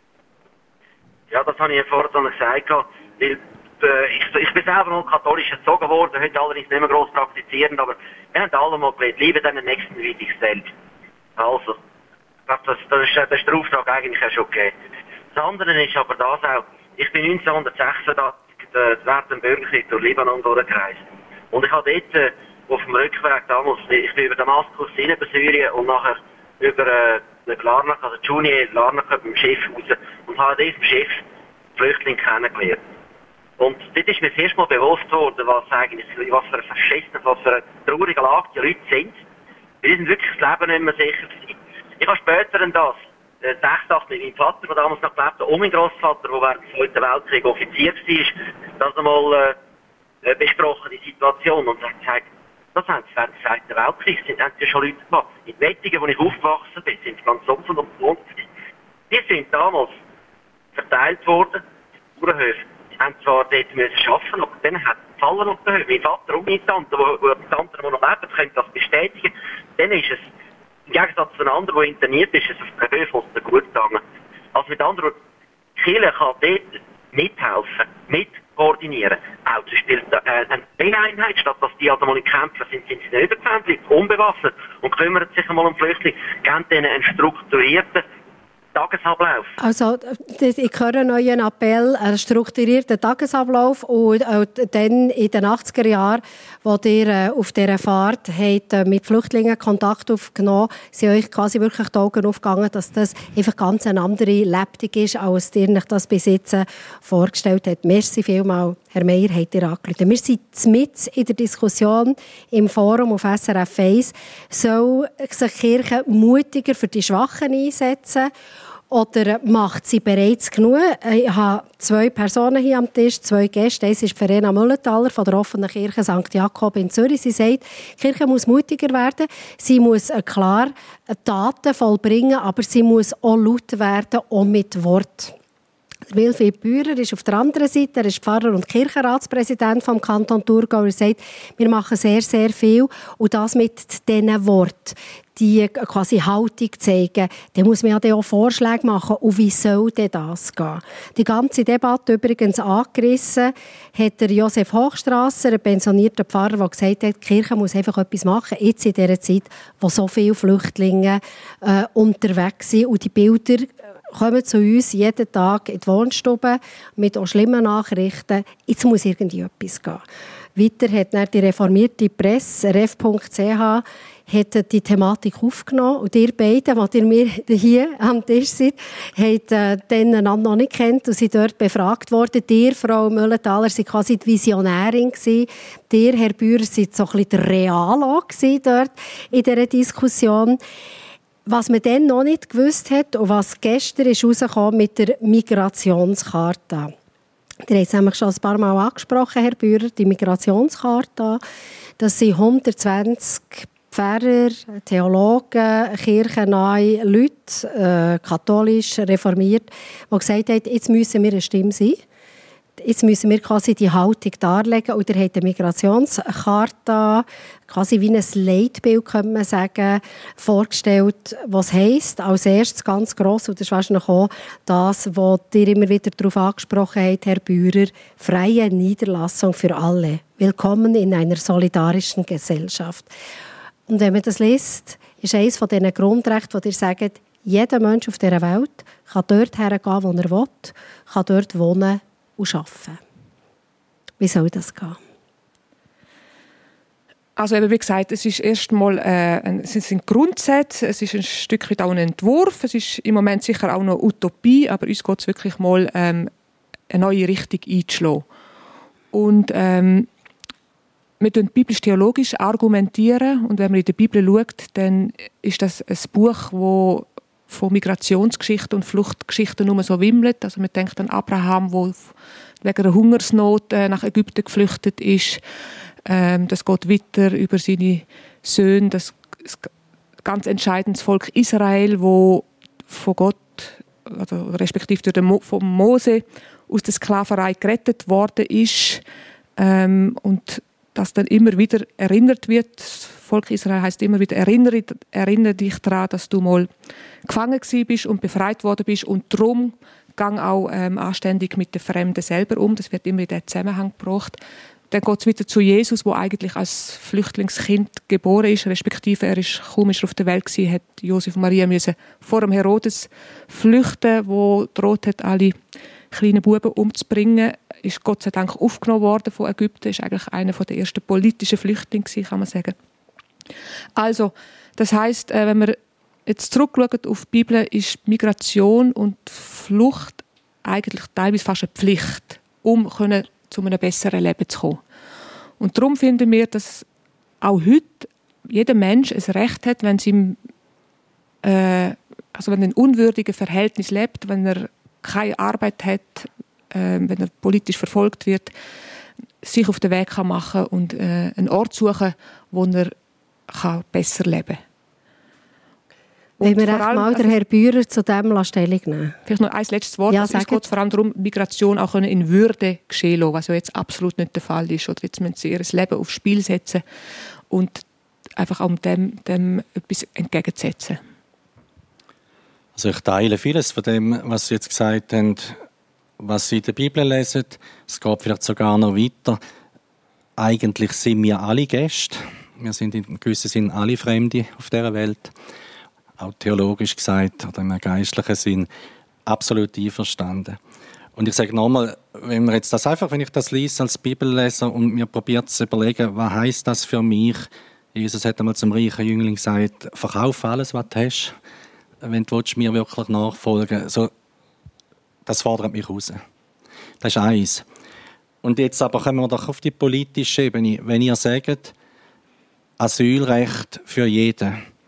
[SPEAKER 10] Ja, das habe ich ja vorhin schon gesagt. Weil, äh, ich, ich bin selber noch katholisch erzogen worden, heute allerdings nicht mehr gross praktizierend, aber wir haben alle mal gelernt, liebe deinen Nächsten wie dich selbst. Also, das, das, das, ist, das ist der Auftrag eigentlich auch schon gegeben. Das andere ist aber das auch, ich bin neunzehnhundertsechsundachtzig äh, während dem Bürgerkrieg durch Libanon durchgereist. Und ich habe dort äh, auf dem Rückweg damals, ich bin über Damaskus rein, über Syrien und nachher über äh, den Larnaca, also Junior Larnaca, mit dem Schiff raus und habe dort auf dem Schiff Flüchtlinge kennengelernt. Und dort ist mir das erste Mal bewusst worden, was eigentlich, was für eine verschissene, was für eine traurige Lage die Leute sind. Die sind wirklich das Leben nicht mehr sicher gewesen. Ich habe später dann das, äh, sechsundachtzig, mein Vater, der damals noch gelebt hat, und mein Grossvater, der während des Zweiten Weltkriegs Offizier war, das einmal äh, besprochen, die Situation, und er hat gesagt, das haben sie während des Zweiten Weltkriegs, sind, haben sie schon Leute gemacht. In Wettingen, wo ich aufgewachsen bin, sind ganz offen und gewohnt. Die sind damals verteilt worden, die Bauernhöfe. Die haben zwar dort müssen arbeiten, aber dann hat es gefallen auf der Höhe. Mein Vater und meine Tante, die, die Tante, die noch leben, können das bestätigen. Dann ist es, im Gegensatz zu einem anderen, der interniert ist, ist es auf der Höhe von der gut gegangen. Also mit anderen Worten, die Kirche kann dort mithelfen, mit koordinieren. Auch zum Beispiel äh, eine B-Einheit, statt dass die also mal in Kämpfen sind, sind sie nicht überzählt, unbewaffnet und kümmern sich einmal um Flüchtlinge, geben denen einen strukturierten Tagesablauf.
[SPEAKER 3] Also, ich höre einen neuen Appell, einen strukturierten Tagesablauf, und dann in den achtziger Jahren, wo ihr auf dieser Fahrt habt, mit Flüchtlingen Kontakt aufgenommen, sind euch quasi wirklich die Augen aufgegangen, dass das einfach ganz eine andere Lebtung ist, als ihr euch das bis jetzt vorgestellt habt. Merci vielmals, Herr Meier, habt ihr angerufen. Wir sind mitten in der Diskussion im Forum auf S R F eins. Soll sich die Kirche mutiger für die Schwachen einsetzen? Oder macht sie bereits genug? Ich habe zwei Personen hier am Tisch, zwei Gäste. Eins ist Verena Müllenthaler von der Offenen Kirche Sankt Jakob in Zürich. Sie sagt, die Kirche muss mutiger werden. Sie muss klar Taten vollbringen, aber sie muss auch laut werden, auch mit Wort. Wilfried Bührer ist auf der anderen Seite, er ist Pfarrer und Kirchenratspräsident vom Kanton Thurgau. Er sagt, wir machen sehr, sehr viel und das mit diesen Worten, die quasi Haltung zeigen. Dann muss man ja dann auch Vorschläge machen. Und wie soll denn das gehen? Die ganze Debatte übrigens angerissen hat der Josef Hochstrasser, ein pensionierter Pfarrer, der gesagt hat, die Kirche muss einfach etwas machen, jetzt in dieser Zeit, wo so viele Flüchtlinge äh, unterwegs sind und die Bilder kommen zu uns jeden Tag in die Wohnstube mit auch schlimmen Nachrichten. Jetzt muss irgendwie etwas gehen. Weiter hat dann die reformierte Presse, r f punkt c h, hat die Thematik aufgenommen. Und ihr beiden, die ihr mir hier am Tisch seid, habt äh, den einander noch nicht kennt und sind dort befragt worden. Ihr, Frau Müllenthaler, seid quasi die Visionärin gewesen. Ihr, Herr Bührer, seid so ein bisschen der Realo gewesen dort in dieser Diskussion. Was man dann noch nicht gewusst hat und was gestern ist rausgekommen mit der Migrationscharta. Ihr habt es nämlich schon ein paar Mal angesprochen, Herr Bührer, die Migrationscharta. Das sind hundertzwanzig Pfarrer, Theologen, kirchennahe Leute, äh, katholisch, reformiert, die gesagt haben, jetzt müssen wir eine Stimme sein. Jetzt müssen wir quasi die Haltung darlegen. Und er hat eine Migrationscharta, quasi wie ein Leitbild, könnte man sagen, vorgestellt, was heisst. Als erstes ganz gross, und das ist wahrscheinlich auch das, was ihr immer wieder darauf angesprochen habt, Herr Bührer, freie Niederlassung für alle. Willkommen in einer solidarischen Gesellschaft. Und wenn man das liest, ist eines von diesen Grundrechten, wo ihr sagt, jeder Mensch auf dieser Welt kann dort hergehen, wo er will, kann dort wohnen und arbeiten. Wie soll das gehen?
[SPEAKER 4] Also eben, wie gesagt, es ist erstmal äh, ein, es sind Grundsätze, es ist ein Stück weit auch ein Entwurf, es ist im Moment sicher auch noch Utopie, aber uns geht es wirklich mal, ähm, eine neue Richtung einzuschlagen. Und ähm, wir argumentieren biblisch-theologisch argumentieren und wenn man in der Bibel schaut, dann ist das ein Buch, das von Migrationsgeschichten und Fluchtgeschichten nur so wimmelt. Also man denkt an Abraham, der wegen einer Hungersnot nach Ägypten geflüchtet ist. Ähm, das geht weiter über seine Söhne, das, das ganz entscheidendes Volk Israel, wo von Gott, also respektive durch den Mo, von Mose aus der Sklaverei gerettet worden ist. Ähm, und das dann immer wieder erinnert wird. Das Volk Israel heisst immer wieder, erinnere, erinnere dich daran, dass du mal gefangen bist und befreit worden bist und darum gang auch ähm, anständig mit den Fremden selber um. Das wird immer in diesen Zusammenhang gebracht. Dann geht es wieder zu Jesus, der eigentlich als Flüchtlingskind geboren ist, respektive er ist kaum ist er auf der Welt gewesen, hat Josef und Maria müssen vor dem Herodes flüchten, wo droht hat, alle kleinen Buben umzubringen. Ist Gott sei Dank aufgenommen worden von Ägypten, ist eigentlich einer der ersten politischen Flüchtlinge gewesen, kann man sagen. Also, das heisst, wenn wir jetzt zurückschauen auf die Bibel, ist Migration und Flucht eigentlich teilweise fast eine Pflicht, um können, zu einem besseren Leben zu kommen. Und darum finden wir, dass auch heute jeder Mensch ein Recht hat, wenn sie im, äh, also wenn er in unwürdigen Verhältnis lebt, wenn er keine Arbeit hat, äh, wenn er politisch verfolgt wird, sich auf den Weg kann machen und äh, einen Ort suchen, wo er kann besser leben kann.
[SPEAKER 3] Wenn wir echt mal den Herrn Bührer zu dem Stellung nehmen.
[SPEAKER 4] Vielleicht noch ein letztes Wort. Ja, es geht vor allem darum, Migration auch in Würde geschehen lassen, was ja jetzt absolut nicht der Fall ist. Oder jetzt müssen sie ihr Leben aufs Spiel setzen und einfach um dem, dem etwas entgegenzusetzen.
[SPEAKER 5] Also ich teile vieles von dem, was Sie jetzt gesagt haben, was Sie in der Bibel lesen. Es geht vielleicht sogar noch weiter. Eigentlich sind wir alle Gäste. Wir sind in gewissem Sinn alle Fremde auf dieser Welt. Auch theologisch gesagt oder im geistlichen Sinn absolut einverstanden. Und ich sage nochmal, wenn wir jetzt das einfach, wenn ich das lese als Bibelleser und mir probiert zu überlegen, was heisst das für mich? Jesus hat einmal zum reichen Jüngling gesagt, verkauf alles, was du hast, wenn du mir wirklich nachfolgen willst. So, das fordert mich raus. Das ist eins. Und jetzt aber kommen wir doch auf die politische Ebene. Wenn ihr sagt, Asylrecht für jeden.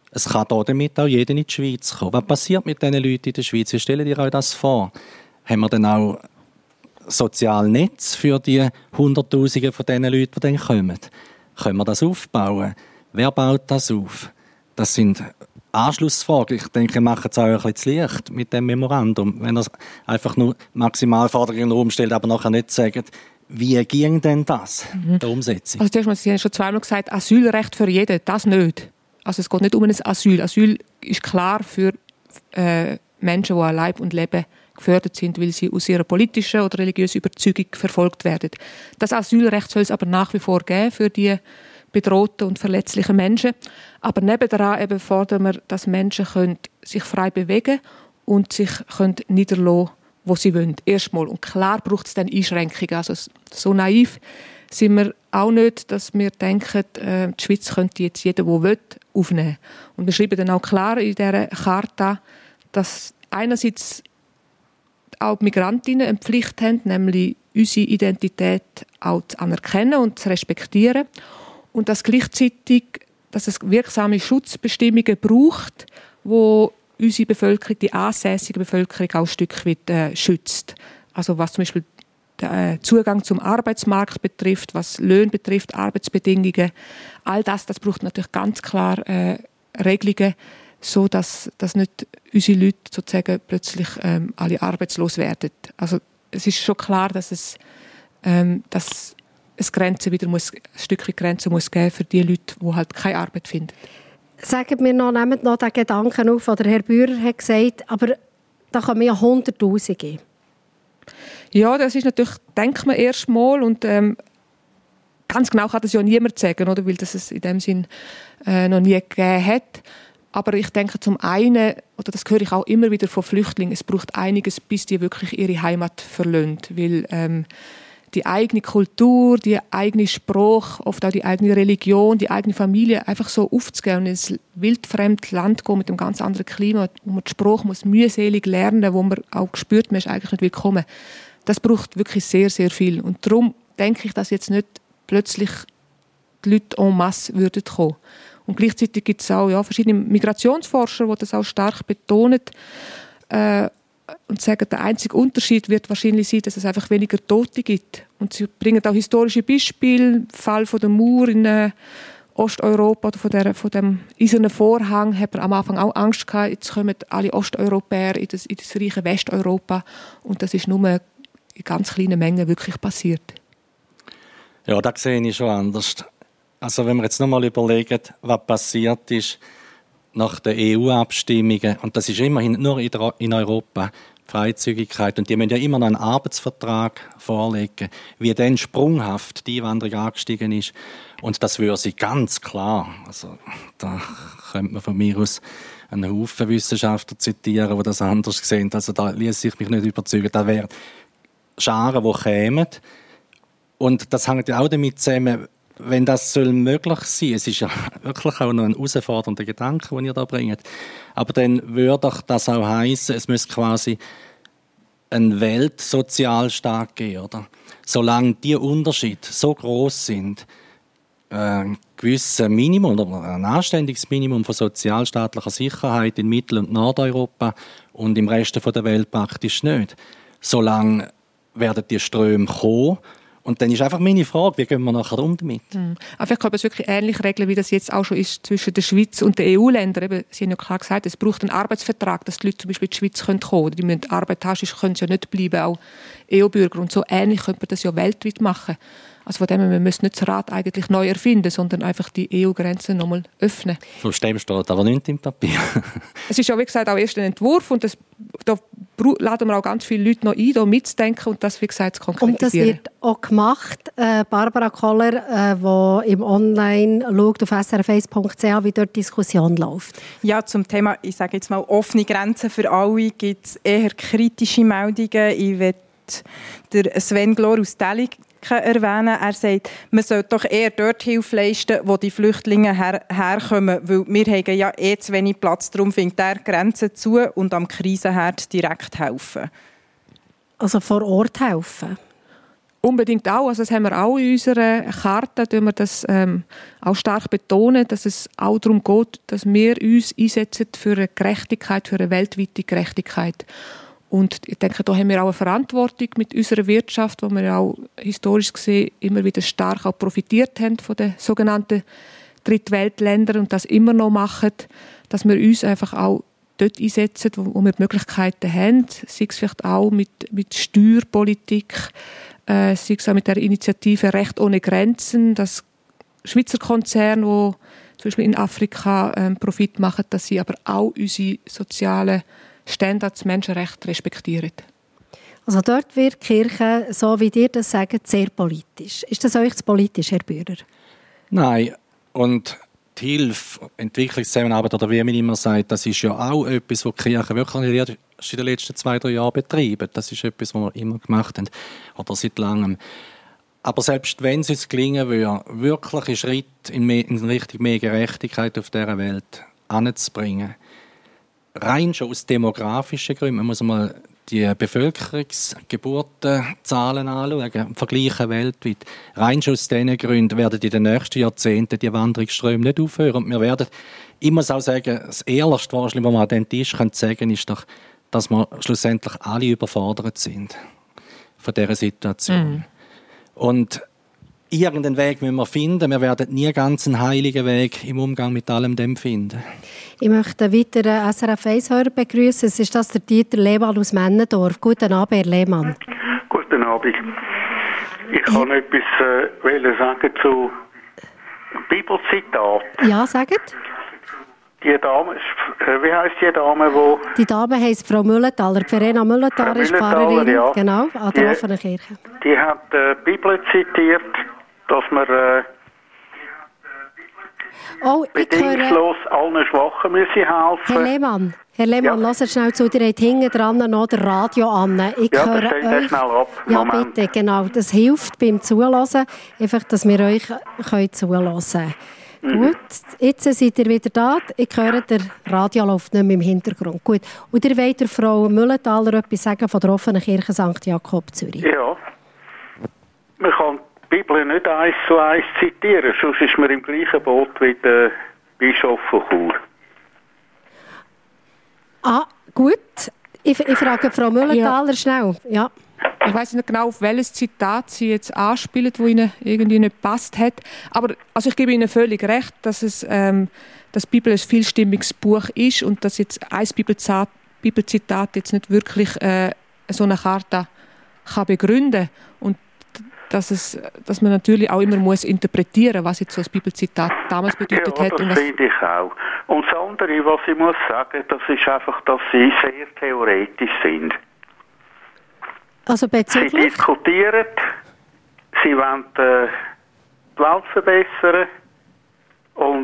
[SPEAKER 5] es kann damit auch jeder in die Schweiz kommen. Was passiert mit diesen Leuten in der Schweiz? Wie stellt ihr euch das vor? Haben wir dann auch Sozialnetz für die Hunderttausende von diesen Leuten, die dann kommen? Können wir das aufbauen? Wer baut das auf? Das sind Anschlussfragen. Ich denke, wir machen es auch ein bisschen zu leicht mit dem Memorandum. Wenn er einfach nur Maximalforderungen in den Raum stellt, aber nachher nicht sagt, wie ging denn das, mhm. der Umsetzung?
[SPEAKER 4] Also zuerst mal, Sie haben schon zweimal gesagt, Asylrecht für jeden, das nicht. Also es geht nicht um ein Asyl. Asyl ist klar für äh, Menschen, die an Leib und Leben gefördert sind, weil sie aus ihrer politischen oder religiösen Überzeugung verfolgt werden. Das Asylrecht soll es aber nach wie vor geben für die bedrohten und verletzlichen Menschen. Aber nebenan eben fordern wir, dass Menschen können sich frei bewegen und sich können niederlassen, wo sie wollen. Erstmal. Und klar braucht es dann Einschränkungen. Also so naiv sind wir auch nicht, dass wir denken, äh, die Schweiz könnte jetzt jeder, der will, aufnehmen. Und wir schreiben dann auch klar in dieser Charta, dass einerseits auch die Migrantinnen eine Pflicht haben, nämlich unsere Identität auch zu anerkennen und zu respektieren. Und dass gleichzeitig, dass es wirksame Schutzbestimmungen braucht, wo unsere Bevölkerung, die ansässige Bevölkerung auch ein Stück weit äh, schützt. Also was zum Beispiel den Zugang zum Arbeitsmarkt betrifft, was Löhne betrifft, Arbeitsbedingungen. All das, das braucht natürlich ganz klar äh, Regelungen, so dass, dass nicht unsere Leute sozusagen plötzlich ähm, alle arbeitslos werden. Also es ist schon klar, dass es, ähm, dass es Grenzen wieder muss, ein Stückchen Grenzen muss geben für die Leute, die halt keine Arbeit finden.
[SPEAKER 3] Sagen wir noch, nehmt noch den Gedanken auf, den der Herr Bührer hat gesagt, aber da kommen ja Hunderttausende.
[SPEAKER 4] Ja, das ist natürlich, denkt man erst mal, und ähm, ganz genau kann das ja niemand sagen, oder? Weil das es in dem Sinn äh, noch nie gegeben hat. Aber ich denke zum einen, oder das höre ich auch immer wieder von Flüchtlingen, es braucht einiges, bis die wirklich ihre Heimat verlassen. Weil ähm, die eigene Kultur, die eigene Sprache, oft auch die eigene Religion, die eigene Familie einfach so aufzugeben und ins wildfremde Land gehen mit einem ganz anderen Klima, wo man die Sprache muss mühselig lernen, wo man auch spürt, man ist eigentlich nicht willkommen. Das braucht wirklich sehr, sehr viel. Und darum denke ich, dass jetzt nicht plötzlich die Leute en masse würden kommen. Und gleichzeitig gibt es auch ja, verschiedene Migrationsforscher, die das auch stark betonen äh, und sagen, der einzige Unterschied wird wahrscheinlich sein, dass es einfach weniger Tote gibt. Und sie bringen auch historische Beispiele, im Fall von der Mauer in äh, Osteuropa oder von, der, von dem eisernen Vorhang hat man am Anfang auch Angst gehabt, jetzt kommen alle Osteuropäer in das, in das reiche Westeuropa und das ist nur in ganz kleinen Mengen wirklich passiert.
[SPEAKER 5] Ja, das sehe ich schon anders. Also wenn wir jetzt nochmal überlegen, was passiert ist nach den E U-Abstimmungen, und das ist immerhin nur in Europa, Freizügigkeit, und die müssen ja immer noch einen Arbeitsvertrag vorlegen, wie dann sprunghaft die Einwanderung angestiegen ist. Und das würde sie ganz klar, also da könnte man von mir aus einen Haufen Wissenschaftler zitieren, die das anders sehen. Also da ließ ich mich nicht überzeugen. Da wären Scharen, die kämen. Und das hängt ja auch damit zusammen, wenn das soll möglich sein, es ist ja wirklich auch noch ein herausfordernder Gedanke, den ihr da bringt, aber dann würde doch das auch heissen, es müsste quasi einen Weltsozialstaat geben, oder? Solange die Unterschiede so groß sind, ein gewisses Minimum oder ein anständiges Minimum von sozialstaatlicher Sicherheit in Mittel- und Nordeuropa und im Rest der Welt praktisch nicht. Solange werden die Ströme kommen. Und dann ist einfach meine Frage, wie gehen wir nachher um damit?
[SPEAKER 4] Mhm. Aber vielleicht kann man es wirklich ähnlich regeln, wie das jetzt auch schon ist zwischen der Schweiz und den E U-Ländern. Sie haben ja klar gesagt, es braucht einen Arbeitsvertrag, dass die Leute zum Beispiel in die Schweiz kommen können. Die müssen Arbeit haben, sonst können sie ja nicht bleiben, auch E U-Bürger. Und so ähnlich könnte man das ja weltweit machen. Also von dem her, wir müssen nicht das Rad eigentlich neu erfinden, sondern einfach die E U-Grenzen nochmal öffnen.
[SPEAKER 5] Von dem steht aber nichts im Papier.
[SPEAKER 4] Es ist ja, wie gesagt, auch erst ein Entwurf und das, da laden wir auch ganz viele Leute noch ein, da mitzudenken und das, wie gesagt, zu konkretisieren.
[SPEAKER 3] Und das wird auch gemacht. Äh, Barbara Koller, äh, die im Online schaut auf s r f eins punkt c h, wie dort die Diskussion läuft.
[SPEAKER 6] Ja, zum Thema, ich sage jetzt mal, offene Grenzen für alle, gibt es eher kritische Meldungen. Ich will der Sven Glor aus Deligen erwähnen. Er sagt, man sollte doch eher dort Hilfe leisten, wo die Flüchtlinge her- herkommen, weil wir haben ja eh zu wenig Platz, darum findet er Grenzen zu und am Krisenherd direkt helfen.
[SPEAKER 3] Also vor Ort helfen?
[SPEAKER 4] Unbedingt auch, also das haben wir auch in unserer Charta, tun wir das ähm, auch stark betonen, dass es auch darum geht, dass wir uns einsetzen für eine Gerechtigkeit, für eine weltweite Gerechtigkeit. Und ich denke, da haben wir auch eine Verantwortung mit unserer Wirtschaft, wo wir auch historisch gesehen immer wieder stark auch profitiert haben von den sogenannten Drittweltländern und das immer noch machen, dass wir uns einfach auch dort einsetzen, wo, wo wir die Möglichkeiten haben, sei es vielleicht auch mit, mit Steuerpolitik, äh, sei es auch mit der Initiative Recht ohne Grenzen, dass Schweizer Konzerne, die zum Beispiel in Afrika ähm, Profit machen, dass sie aber auch unsere sozialen Standards, Menschenrechte respektieren.
[SPEAKER 3] Also dort wird die Kirche, so wie ihr das sagt, sehr politisch. Ist das euch zu politisch, Herr Bührer?
[SPEAKER 5] Nein. Und die Hilfe, Entwicklungszusammenarbeit oder wie man immer sagt, das ist ja auch etwas, was die Kirche wirklich in den letzten zwei, drei Jahren betreibt. Das ist etwas, was wir immer gemacht haben, oder seit langem. Aber selbst wenn es uns gelingen würde, wirkliche Schritte in, mehr, in Richtung mehr Gerechtigkeit auf dieser Welt anzubringen, rein schon aus demografischen Gründen, man muss mal die Bevölkerungsgeburtenzahlen anschauen, vergleichen weltweit. Rein schon aus diesen Gründen werden in den nächsten Jahrzehnten die Wanderungsströme nicht aufhören. Und wir werden, ich muss auch sagen, das Ehrlichste, was man an den Tisch sagen kann, ist doch, dass wir schlussendlich alle überfordert sind von dieser Situation. Mhm. Und irgendeinen Weg müssen wir finden. Wir werden nie ganz einen heiligen Weg im Umgang mit allem dem finden.
[SPEAKER 3] Ich möchte einen weiteren S R F eins-Hörer begrüßen. Es ist das der Dieter Lehmann aus Männendorf. Guten Abend, Herr Lehmann.
[SPEAKER 11] Guten Abend. Ich kann etwas äh, sagen zu Bibelzitat.
[SPEAKER 3] Ja, sagt.
[SPEAKER 11] Die Dame, äh, wie heisst die Dame, wo...
[SPEAKER 3] Die Dame heisst Frau Müllenthaler. Verena Müllenthaler ist Pfarrerin, ja. Genau, an der die, offenen Kirche.
[SPEAKER 11] Die hat die äh, Bibel zitiert, dass man äh,
[SPEAKER 3] oh,
[SPEAKER 11] bedingungslos höre... allen Schwachen müssen helfen.
[SPEAKER 3] Herr Lehmann, Herr Lehmann, ja. Lasst schnell zu, ihr habt hinten dran noch das Radio an. Ich
[SPEAKER 11] ja,
[SPEAKER 3] höre
[SPEAKER 11] das euch... schnell ab.
[SPEAKER 3] Ja,
[SPEAKER 11] Moment.
[SPEAKER 3] bitte, genau. Das hilft beim Zuhören, einfach, dass wir euch können zuhören können. Mhm. Gut, jetzt seid ihr wieder da. Ich höre, der Radio läuft nicht mehr im Hintergrund. Gut. Und ihr wollt der Frau Müllenthaler etwas sagen von der offenen Kirche Sankt Jakob Zürich?
[SPEAKER 11] Ja. Man kann die Bibel nicht eins zu eins zitieren, sonst ist man im gleichen Boot wie der Bischof von Chur.
[SPEAKER 3] Ah, gut. Ich, ich frage Frau Müllenthaler ja. schnell. Ja.
[SPEAKER 4] Ich weiss nicht genau, auf welches Zitat sie jetzt anspielt, das Ihnen irgendwie nicht gepasst hat. Aber also ich gebe Ihnen völlig recht, dass es, ähm, dass die Bibel ein vielstimmiges Buch ist und dass jetzt ein Bibelzitat, Bibelzitat jetzt nicht wirklich äh, so eine Charta kann begründen und dass, es, dass man natürlich auch immer muss interpretieren, was jetzt so ein Bibelzitat damals bedeutet
[SPEAKER 11] ja,
[SPEAKER 4] hat.
[SPEAKER 11] Das
[SPEAKER 4] und was
[SPEAKER 11] finde ich auch. Und das andere, was ich muss sagen, das ist einfach, dass sie sehr theoretisch sind.
[SPEAKER 3] Also bezüglich?
[SPEAKER 11] Sie diskutieren, sie wollen äh, die Welt verbessern und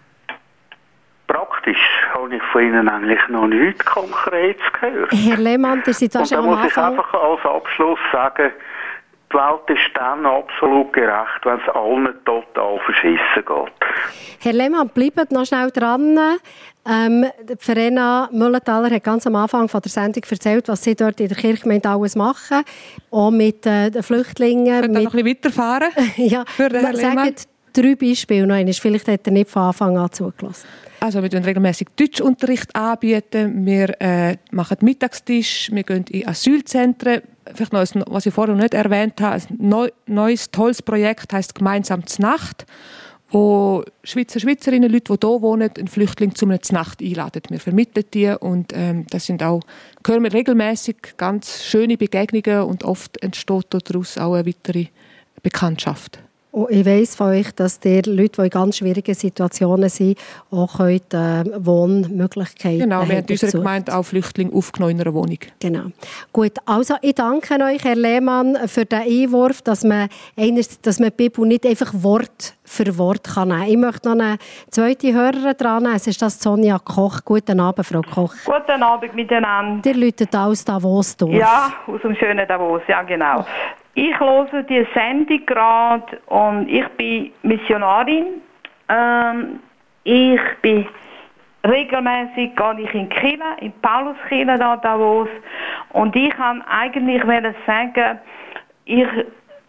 [SPEAKER 11] praktisch habe ich von Ihnen eigentlich noch nichts Konkretes gehört.
[SPEAKER 3] Herr Lehmann, ihr seid
[SPEAKER 11] und da muss ich einfach als Abschluss sagen, die Welt ist dann absolut gerecht, wenn es allen total verschissen geht.
[SPEAKER 3] Herr Lehmann, bleibt noch schnell dran. Ähm, Verena Müllenthaler hat ganz am Anfang von der Sendung erzählt, was sie dort in der Kirchgemeinde alles machen. Auch mit äh, den Flüchtlingen.
[SPEAKER 4] Könnt ihr noch ein bisschen weiterfahren?
[SPEAKER 3] Ja,
[SPEAKER 4] für den Herrn Lehmann?
[SPEAKER 3] Sagt drei Beispiele noch einmal. Vielleicht hat er nicht von Anfang an zugelassen.
[SPEAKER 4] Also wir bieten regelmäßig Deutschunterricht anbieten, wir äh, machen Mittagstisch, wir gehen in Asylzentren. Vielleicht noch, ein, was ich vorher noch nicht erwähnt habe, ein neu, neues, tolles Projekt heisst «Gemeinsam Znacht», wo Schweizer, Schweizerinnen, Leute, die hier wohnen, einen Flüchtling zu einer Znacht einladen. Wir vermitteln die und ähm, das sind auch, hören wir regelmäßig ganz schöne Begegnungen und oft entsteht daraus auch eine weitere Bekanntschaft.
[SPEAKER 3] Und ich weiss von euch, dass ihr Leute, die in ganz schwierigen Situationen sind, auch könnt, äh, Wohnmöglichkeiten
[SPEAKER 4] Genau, wir haben in unserer Gemeinde auch Flüchtlinge aufgenommen in einer Wohnung.
[SPEAKER 3] Genau. Gut, also ich danke euch, Herr Lehmann, für den Einwurf, dass man, eines, dass man die Bibel nicht einfach Wort für Wort kann nehmen kann. Ich möchte noch eine zweite Hörerin dran nehmen. Es ist das Sonja Koch. Guten Abend, Frau Koch.
[SPEAKER 12] Guten Abend miteinander.
[SPEAKER 3] Ihr läutet aus Davos durch.
[SPEAKER 12] Ja, aus dem schönen Davos, ja genau. Ich höre die Sendung gerade und ich bin Missionarin. Ähm, ich bin regelmäßig gehe ich in Kirche, in Pauluskirche da Davos und ich kann eigentlich sagen, ich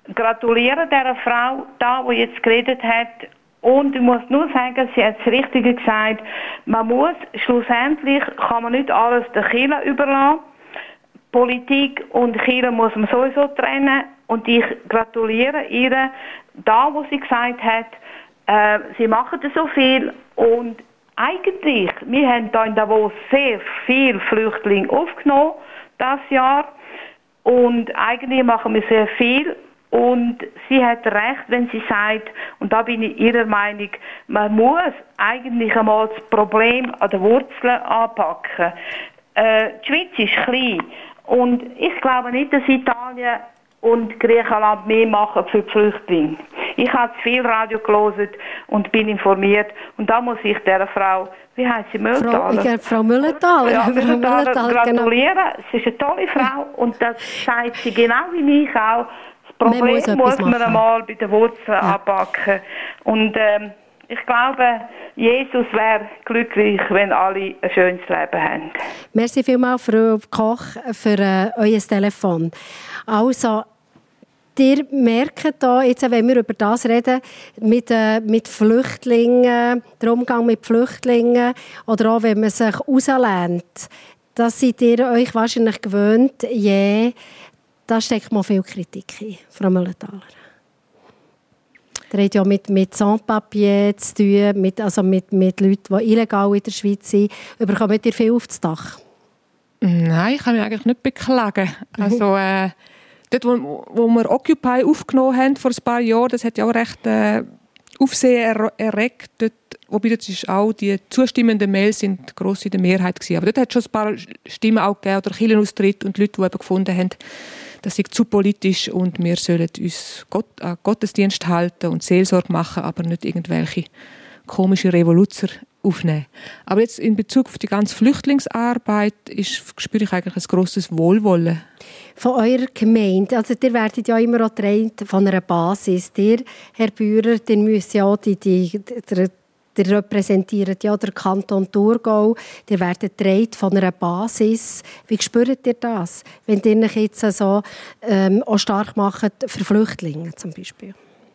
[SPEAKER 12] gratuliere dieser Frau, da, die jetzt geredet hat. Und ich muss nur sagen, sie hat das Richtige gesagt. Man muss, schlussendlich kann man nicht alles der Kirche überlassen. Politik und Kirche muss man sowieso trennen. Und ich gratuliere ihr, da, wo sie gesagt hat, äh, sie machen so viel. Und eigentlich, wir haben hier in Davos sehr viele Flüchtlinge aufgenommen, das Jahr. Und eigentlich machen wir sehr viel. Und sie hat recht, wenn sie sagt, und da bin ich ihrer Meinung, man muss eigentlich einmal das Problem an den Wurzeln anpacken. Äh, die Schweiz ist klein und ich glaube nicht, dass Italien und Griechenland mehr machen für die Flüchtlinge. Ich habe zu viel Radio gelesen und bin informiert und da muss ich dieser Frau, wie heisst sie, Müllenthaler?
[SPEAKER 3] Frau, Frau Müllenthaler.
[SPEAKER 12] Ja,
[SPEAKER 3] Frau
[SPEAKER 12] Müllenthaler gratulieren.
[SPEAKER 3] Genau.
[SPEAKER 12] Sie ist eine tolle Frau und das sagt sie genau wie ich auch. Das Problem muss, muss man einmal bei den Wurzeln ja. anpacken. Und ähm, ich glaube, Jesus wäre glücklich, wenn alle ein schönes Leben haben.
[SPEAKER 3] Merci vielmals, Frau Koch, für äh, euer Telefon. Also, ihr merkt hier, jetzt, wenn wir über das reden, mit, äh, mit Flüchtlingen, der Umgang mit Flüchtlingen oder auch, wenn man sich rauslehnt, das seid ihr euch wahrscheinlich gewöhnt, je da steckt mal viel Kritik ein, Frau Müllenthaler. Ihr habt ja mit, mit Sans-Papier zu tun, mit, also mit, mit Leuten, die illegal in der Schweiz sind. Bekommt ihr viel aufs Dach?
[SPEAKER 4] Nein, ich kann mich eigentlich nicht beklagen. Also, äh, dort, wo, wo wir Occupy aufgenommen haben vor ein paar Jahren, das hat ja auch recht äh, Aufsehen er, erregt. Dort, wobei das ist auch die zustimmenden Mails sind gross in der Mehrheit gewesen. Aber dort hat es schon ein paar Stimmen auch gegeben, oder Kirchenaustritt und Leute, die eben gefunden haben, das ist zu politisch und wir sollen uns Gott, an Gottesdienst halten und Seelsorge machen, aber nicht irgendwelche komischen Revoluzer aufnehmen. Aber jetzt in Bezug auf die ganze Flüchtlingsarbeit ist, spüre ich eigentlich ein grosses Wohlwollen.
[SPEAKER 3] Von eurer Gemeinde, also ihr werdet ja immer auch getrennt von einer Basis. Ihr, Herr Bührer, ihr müsst ja auch die, die, die Ihr repräsentiert ja den Kanton Thurgau. Ihr werdet getragen von einer Basis. Wie spürt ihr das, wenn ihr euch jetzt so, ähm, auch stark macht für Flüchtlinge zum Beispiel?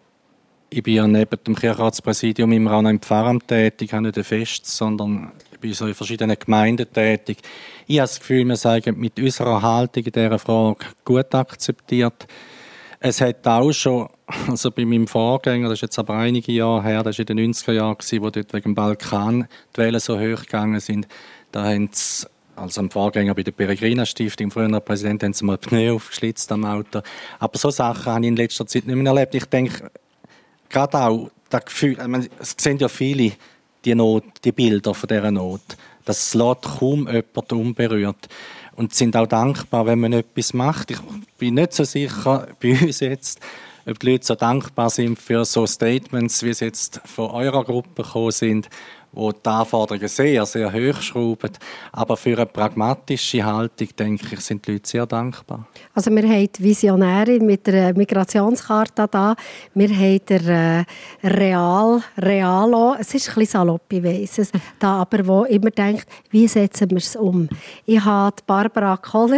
[SPEAKER 5] Ich bin ja neben dem Kirchenratspräsidium immer auch noch im Pfarramt tätig, ich habe nicht ein Fest, sondern ich bin so in verschiedenen Gemeinden tätig. Ich habe das Gefühl, wir sagen mit unserer Haltung in dieser Frage gut akzeptiert. Es hat auch schon, also bei meinem Vorgänger, das ist jetzt aber einige Jahre her, das war in den neunziger Jahren, wo dort wegen dem Balkan die Wellen so hoch gegangen sind, da haben sie, also am Vorgänger bei der Peregrina Stiftung, früher Präsident, haben sie mal Pneu aufgeschlitzt am Auto. Aber so Sachen habe ich in letzter Zeit nicht mehr erlebt. Ich denke, gerade auch das Gefühl, ich meine, es sehen ja viele die Not, die Bilder von dieser Not. Das lässt kaum jemand unberührt. Und sind auch dankbar, wenn man etwas macht. Ich bin nicht so sicher bei uns jetzt, ob die Leute so dankbar sind für so Statements, wie sie jetzt von eurer Gruppe gekommen sind, wo die Anforderungen sehr, sehr hoch schrauben. Aber für eine pragmatische Haltung, denke ich, sind die Leute sehr dankbar.
[SPEAKER 3] Also wir haben die Visionärin mit der Migrationskarte da. Wir haben den äh, Real, Realo. Es ist ein bisschen salopp, ich weiss es. Da aber, wo immer denkt, wie setzen wir es um? Ich habe Barbara Koller,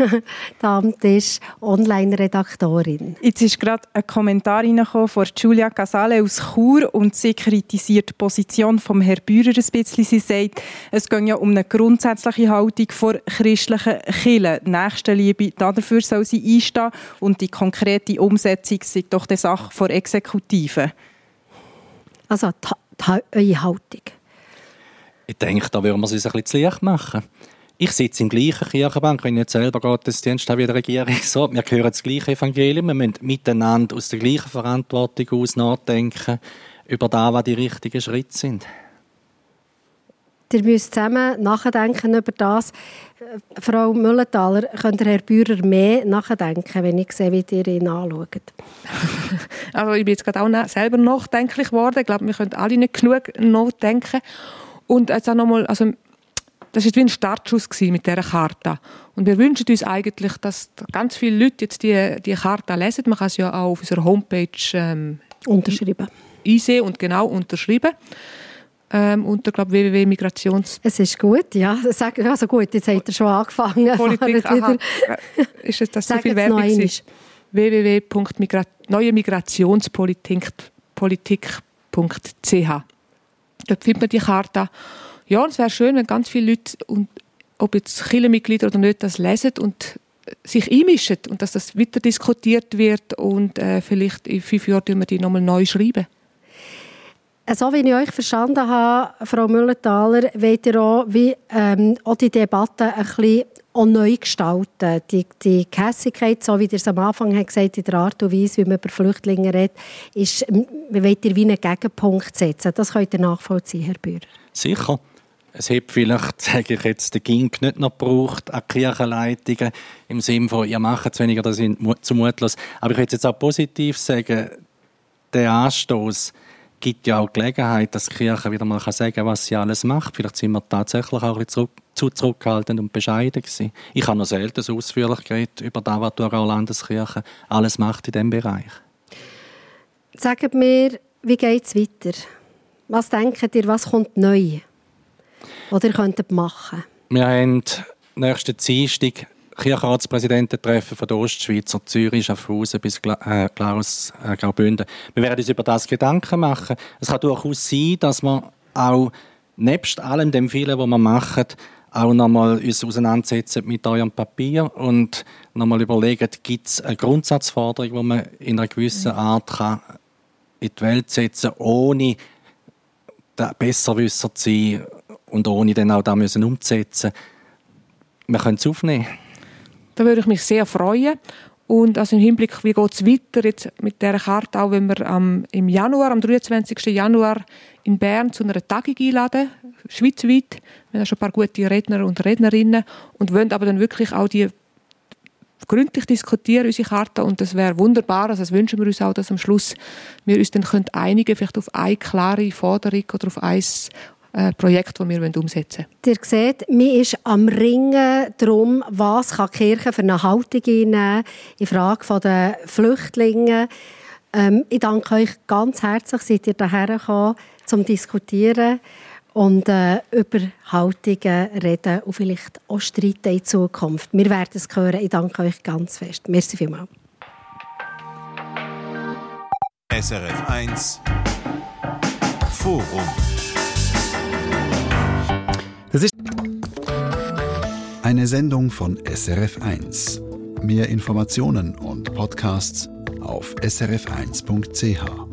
[SPEAKER 3] da am Tisch, Online-Redaktorin.
[SPEAKER 6] Jetzt ist gerade ein Kommentar reingekommen von Giulia Casale aus Chur und sie kritisiert die Position vom Herrn Bührer ein bisschen. Sie sagt, es geht ja um eine grundsätzliche Haltung vor christlichen Kirchen. Nächstenliebe, dafür soll sie einstehen und die konkrete Umsetzung sei doch die Sache der Exekutive.
[SPEAKER 3] Also die, die, eure Haltung?
[SPEAKER 5] Ich denke, da würden wir es uns ein bisschen zu leicht machen. Ich sitze im gleichen Kirchenbank, wenn ich nicht selber Gottesdienst habe wie die Regierung. So, wir hören das gleiche Evangelium, wir müssen miteinander aus der gleichen Verantwortung aus nachdenken über das, was die richtigen Schritte sind.
[SPEAKER 3] Ihr müsst zusammen nachdenken über das. Frau Müllenthaler, könnt ihr Herr Bührer mehr nachdenken, wenn ich sehe, wie ihr ihn anschaut?
[SPEAKER 4] Also ich bin jetzt gerade auch selber nachdenklich geworden. Ich glaube, wir können alle nicht genug nachdenken. Und jetzt auch noch mal, also das war wie ein Startschuss mit dieser Charta. Und wir wünschen uns eigentlich, dass ganz viele Leute jetzt die, die Charta lesen. Man kann es ja auch auf unserer Homepage ähm,
[SPEAKER 3] unterschreiben.
[SPEAKER 4] einsehen und genau unterschreiben. Ähm, unter, glaube ich, w w w punkt migrations...
[SPEAKER 3] Es ist gut, ja. Sag, also gut, jetzt habt ihr schon angefangen.
[SPEAKER 4] Politik, aha. Ist das, das so viel Werbung? w w w punkt neue Migrationspolitik Punkt c h. Dort findet man die Karte. Ja, und es wäre schön, wenn ganz viele Leute, und ob jetzt Kirchenmitglieder oder nicht, das lesen und sich einmischen und dass das weiter diskutiert wird und äh, vielleicht in fünf Jahren wir die nochmal neu schreiben.
[SPEAKER 3] So wie ich euch verstanden habe, Frau Müllenthaler, wollt ihr auch, wie, ähm, auch die Debatte ein bisschen auch neu gestalten. Die, die Gehässigkeit, so wie ihr es am Anfang hat gesagt, in der Art und Weise, wie man über Flüchtlinge redet, ist, wollt ihr wie einen Gegenpunkt setzen. Das könnt ihr nachvollziehen, Herr Bührer.
[SPEAKER 5] Sicher. Es hat vielleicht, sage ich jetzt, den Gink nicht noch gebraucht an Kirchenleitungen, im Sinne von, ihr macht es weniger, das sind zu mutlos. Aber ich will jetzt auch positiv sagen, der Anstoß gibt ja auch die Gelegenheit, dass die Kirche wieder mal sagen kann, was sie alles macht. Vielleicht sind wir tatsächlich auch ein bisschen zurück, zu zurückhaltend und bescheiden gewesen. Ich habe noch selten so ausführlich geredet über das, was die Aargauer Landeskirche alles macht in diesem Bereich.
[SPEAKER 3] Sagt mir, wie geht es weiter? Was denkt ihr, was kommt neu? Was ihr könntet machen?
[SPEAKER 5] Wir haben nächsten Dienstag Kirchenratspräsidententreffen von der Ostschweizer, Zürich, Schaffhausen bis äh, Glarus, äh, Graubünden. Wir werden uns über das Gedanken machen. Es kann durchaus sein, dass wir auch nebst allem dem vielen, was wir machen, auch nochmal uns auseinandersetzen mit eurem Papier und nochmal überlegen, gibt es eine Grundsatzforderung, die man in einer gewissen Art kann in die Welt setzen kann, ohne der Besserwisser zu sein und ohne dann auch das umzusetzen. Wir können es aufnehmen.
[SPEAKER 4] Da würde ich mich sehr freuen. Und also im Hinblick, wie geht es weiter jetzt mit dieser Karte, auch wenn wir ähm, im Januar, am dreiundzwanzigsten Januar in Bern zu einer Tagung einladen, schweizweit. Wir haben schon ein paar gute Redner und Rednerinnen und wollen aber dann wirklich auch die gründlich diskutieren, unsere Karte. Und das wäre wunderbar, also das wünschen wir uns auch, dass am Schluss wir uns dann können einigen, vielleicht auf eine klare Forderung oder auf ein äh, Projekt, das wir umsetzen wollen.
[SPEAKER 3] Ihr seht, man ist am Ringen darum, was kann die Kirche für eine Haltung einnehmen in Frage der Flüchtlinge. Ähm, ich danke euch ganz herzlich, seid ihr hierher gekommen, zum Diskutieren und äh, über Haltungen reden und vielleicht auch streiten in Zukunft. Wir werden es hören. Ich danke euch ganz fest. Merci vielmals.
[SPEAKER 1] S R F eins Forum.
[SPEAKER 2] Das ist
[SPEAKER 1] eine Sendung von S R F eins. Mehr Informationen und Podcasts auf s r f eins punkt c h.